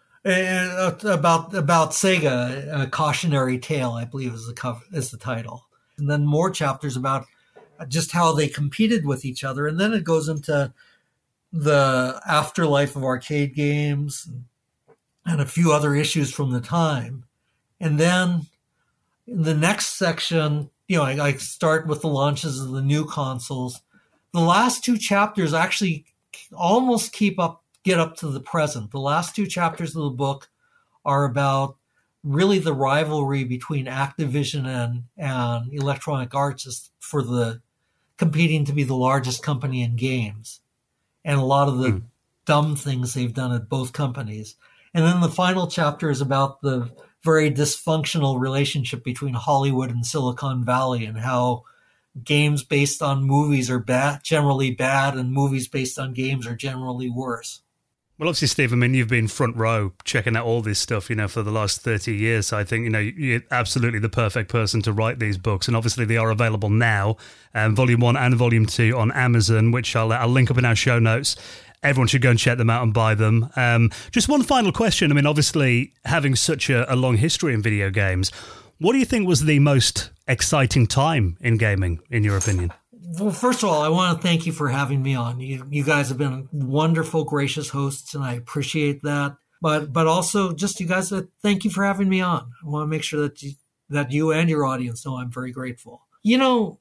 about Sega, a cautionary tale, I believe is the title. And then more chapters about just how they competed with each other. And then it goes into the afterlife of arcade games and a few other issues from the time. And then in the next section, I start with the launches of the new consoles. The last 2 chapters actually almost get up to the present. The last 2 chapters of the book are about really the rivalry between Activision and Electronic Arts for the competing to be the largest company in games, and a lot of the dumb things they've done at both companies. And then the final chapter is about the very dysfunctional relationship between Hollywood and Silicon Valley, and how games based on movies are generally bad, and movies based on games are generally worse. Well, obviously, Steve, you've been front row checking out all this stuff, for the last 30 years. So I think, you're absolutely the perfect person to write these books. And obviously they are available now, Volume 1 and Volume 2 on Amazon, which I'll link up in our show notes. Everyone should go and check them out and buy them. Just one final question. Obviously, having such a long history in video games, what do you think was the most exciting time in gaming, in your opinion? Well, first of all, I want to thank you for having me on. You guys have been wonderful, gracious hosts, and I appreciate that. But also, just you guys, thank you for having me on. I want to make sure that you and your audience know I'm very grateful.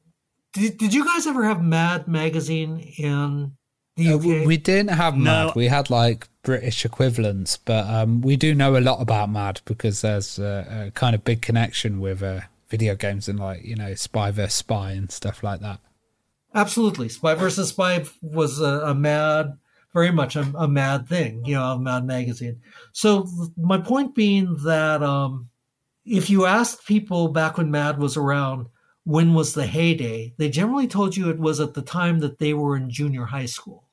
Did you guys ever have Mad magazine in the UK? We didn't have No. Mad. We had like British equivalents, but we do know a lot about Mad because there's a kind of big connection with video games and like, you know, Spy vs. Spy and stuff like that. Absolutely. Spy versus Spy was a Mad, very much a Mad thing, you know, a Mad magazine. So my point being that if you asked people back when Mad was around, when was the heyday, they generally told you it was at the time that they were in junior high school.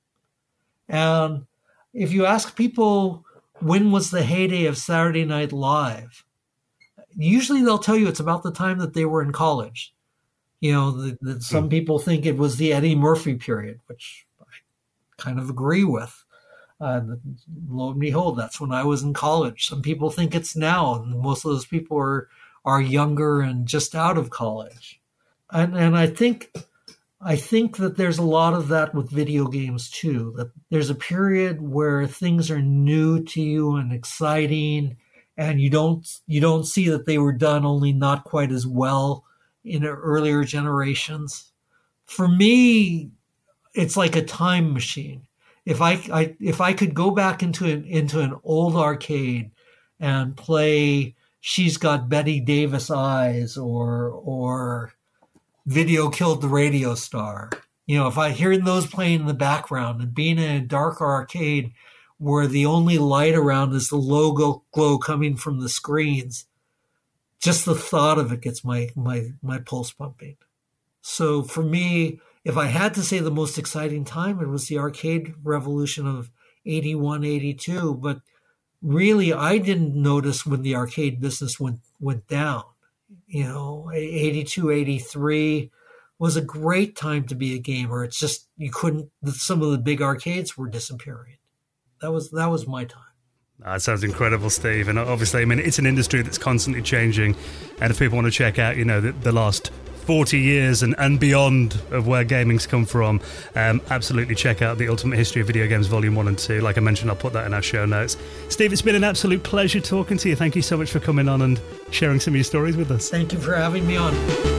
And if you ask people when was the heyday of Saturday Night Live, usually they'll tell you it's about the time that they were in college. You know, some people think it was the Eddie Murphy period, which I kind of agree with. Lo and behold, that's when I was in college. Some people think it's now, and most of those people are younger and just out of college. And I think that there's a lot of that with video games too, that there's a period where things are new to you and exciting, and you don't see that they were done, only not quite as well in earlier generations. For me, it's like a time machine. If I could go back into an old arcade and play She's Got Betty Davis Eyes or Video Killed the Radio Star, you know, if I hear those playing in the background and being in a darker arcade where the only light around is the logo glow coming from the screens, just the thought of it gets my pulse pumping. So for me, if I had to say the most exciting time, it was the arcade revolution of 81, 82. But really, I didn't notice when the arcade business went down. You know, 82, 83 was a great time to be a gamer. It's just some of the big arcades were disappearing. That was my time. That sounds incredible, Steve. And obviously, I mean, it's an industry that's constantly changing. And if people want to check out, you know, the last 40 years and beyond of where gaming's come from, absolutely check out The Ultimate History of Video Games Volume 1 and 2. Like I mentioned, I'll put that in our show notes. Steve, it's been an absolute pleasure talking to you. Thank you so much for coming on and sharing some of your stories with us. Thank you for having me on.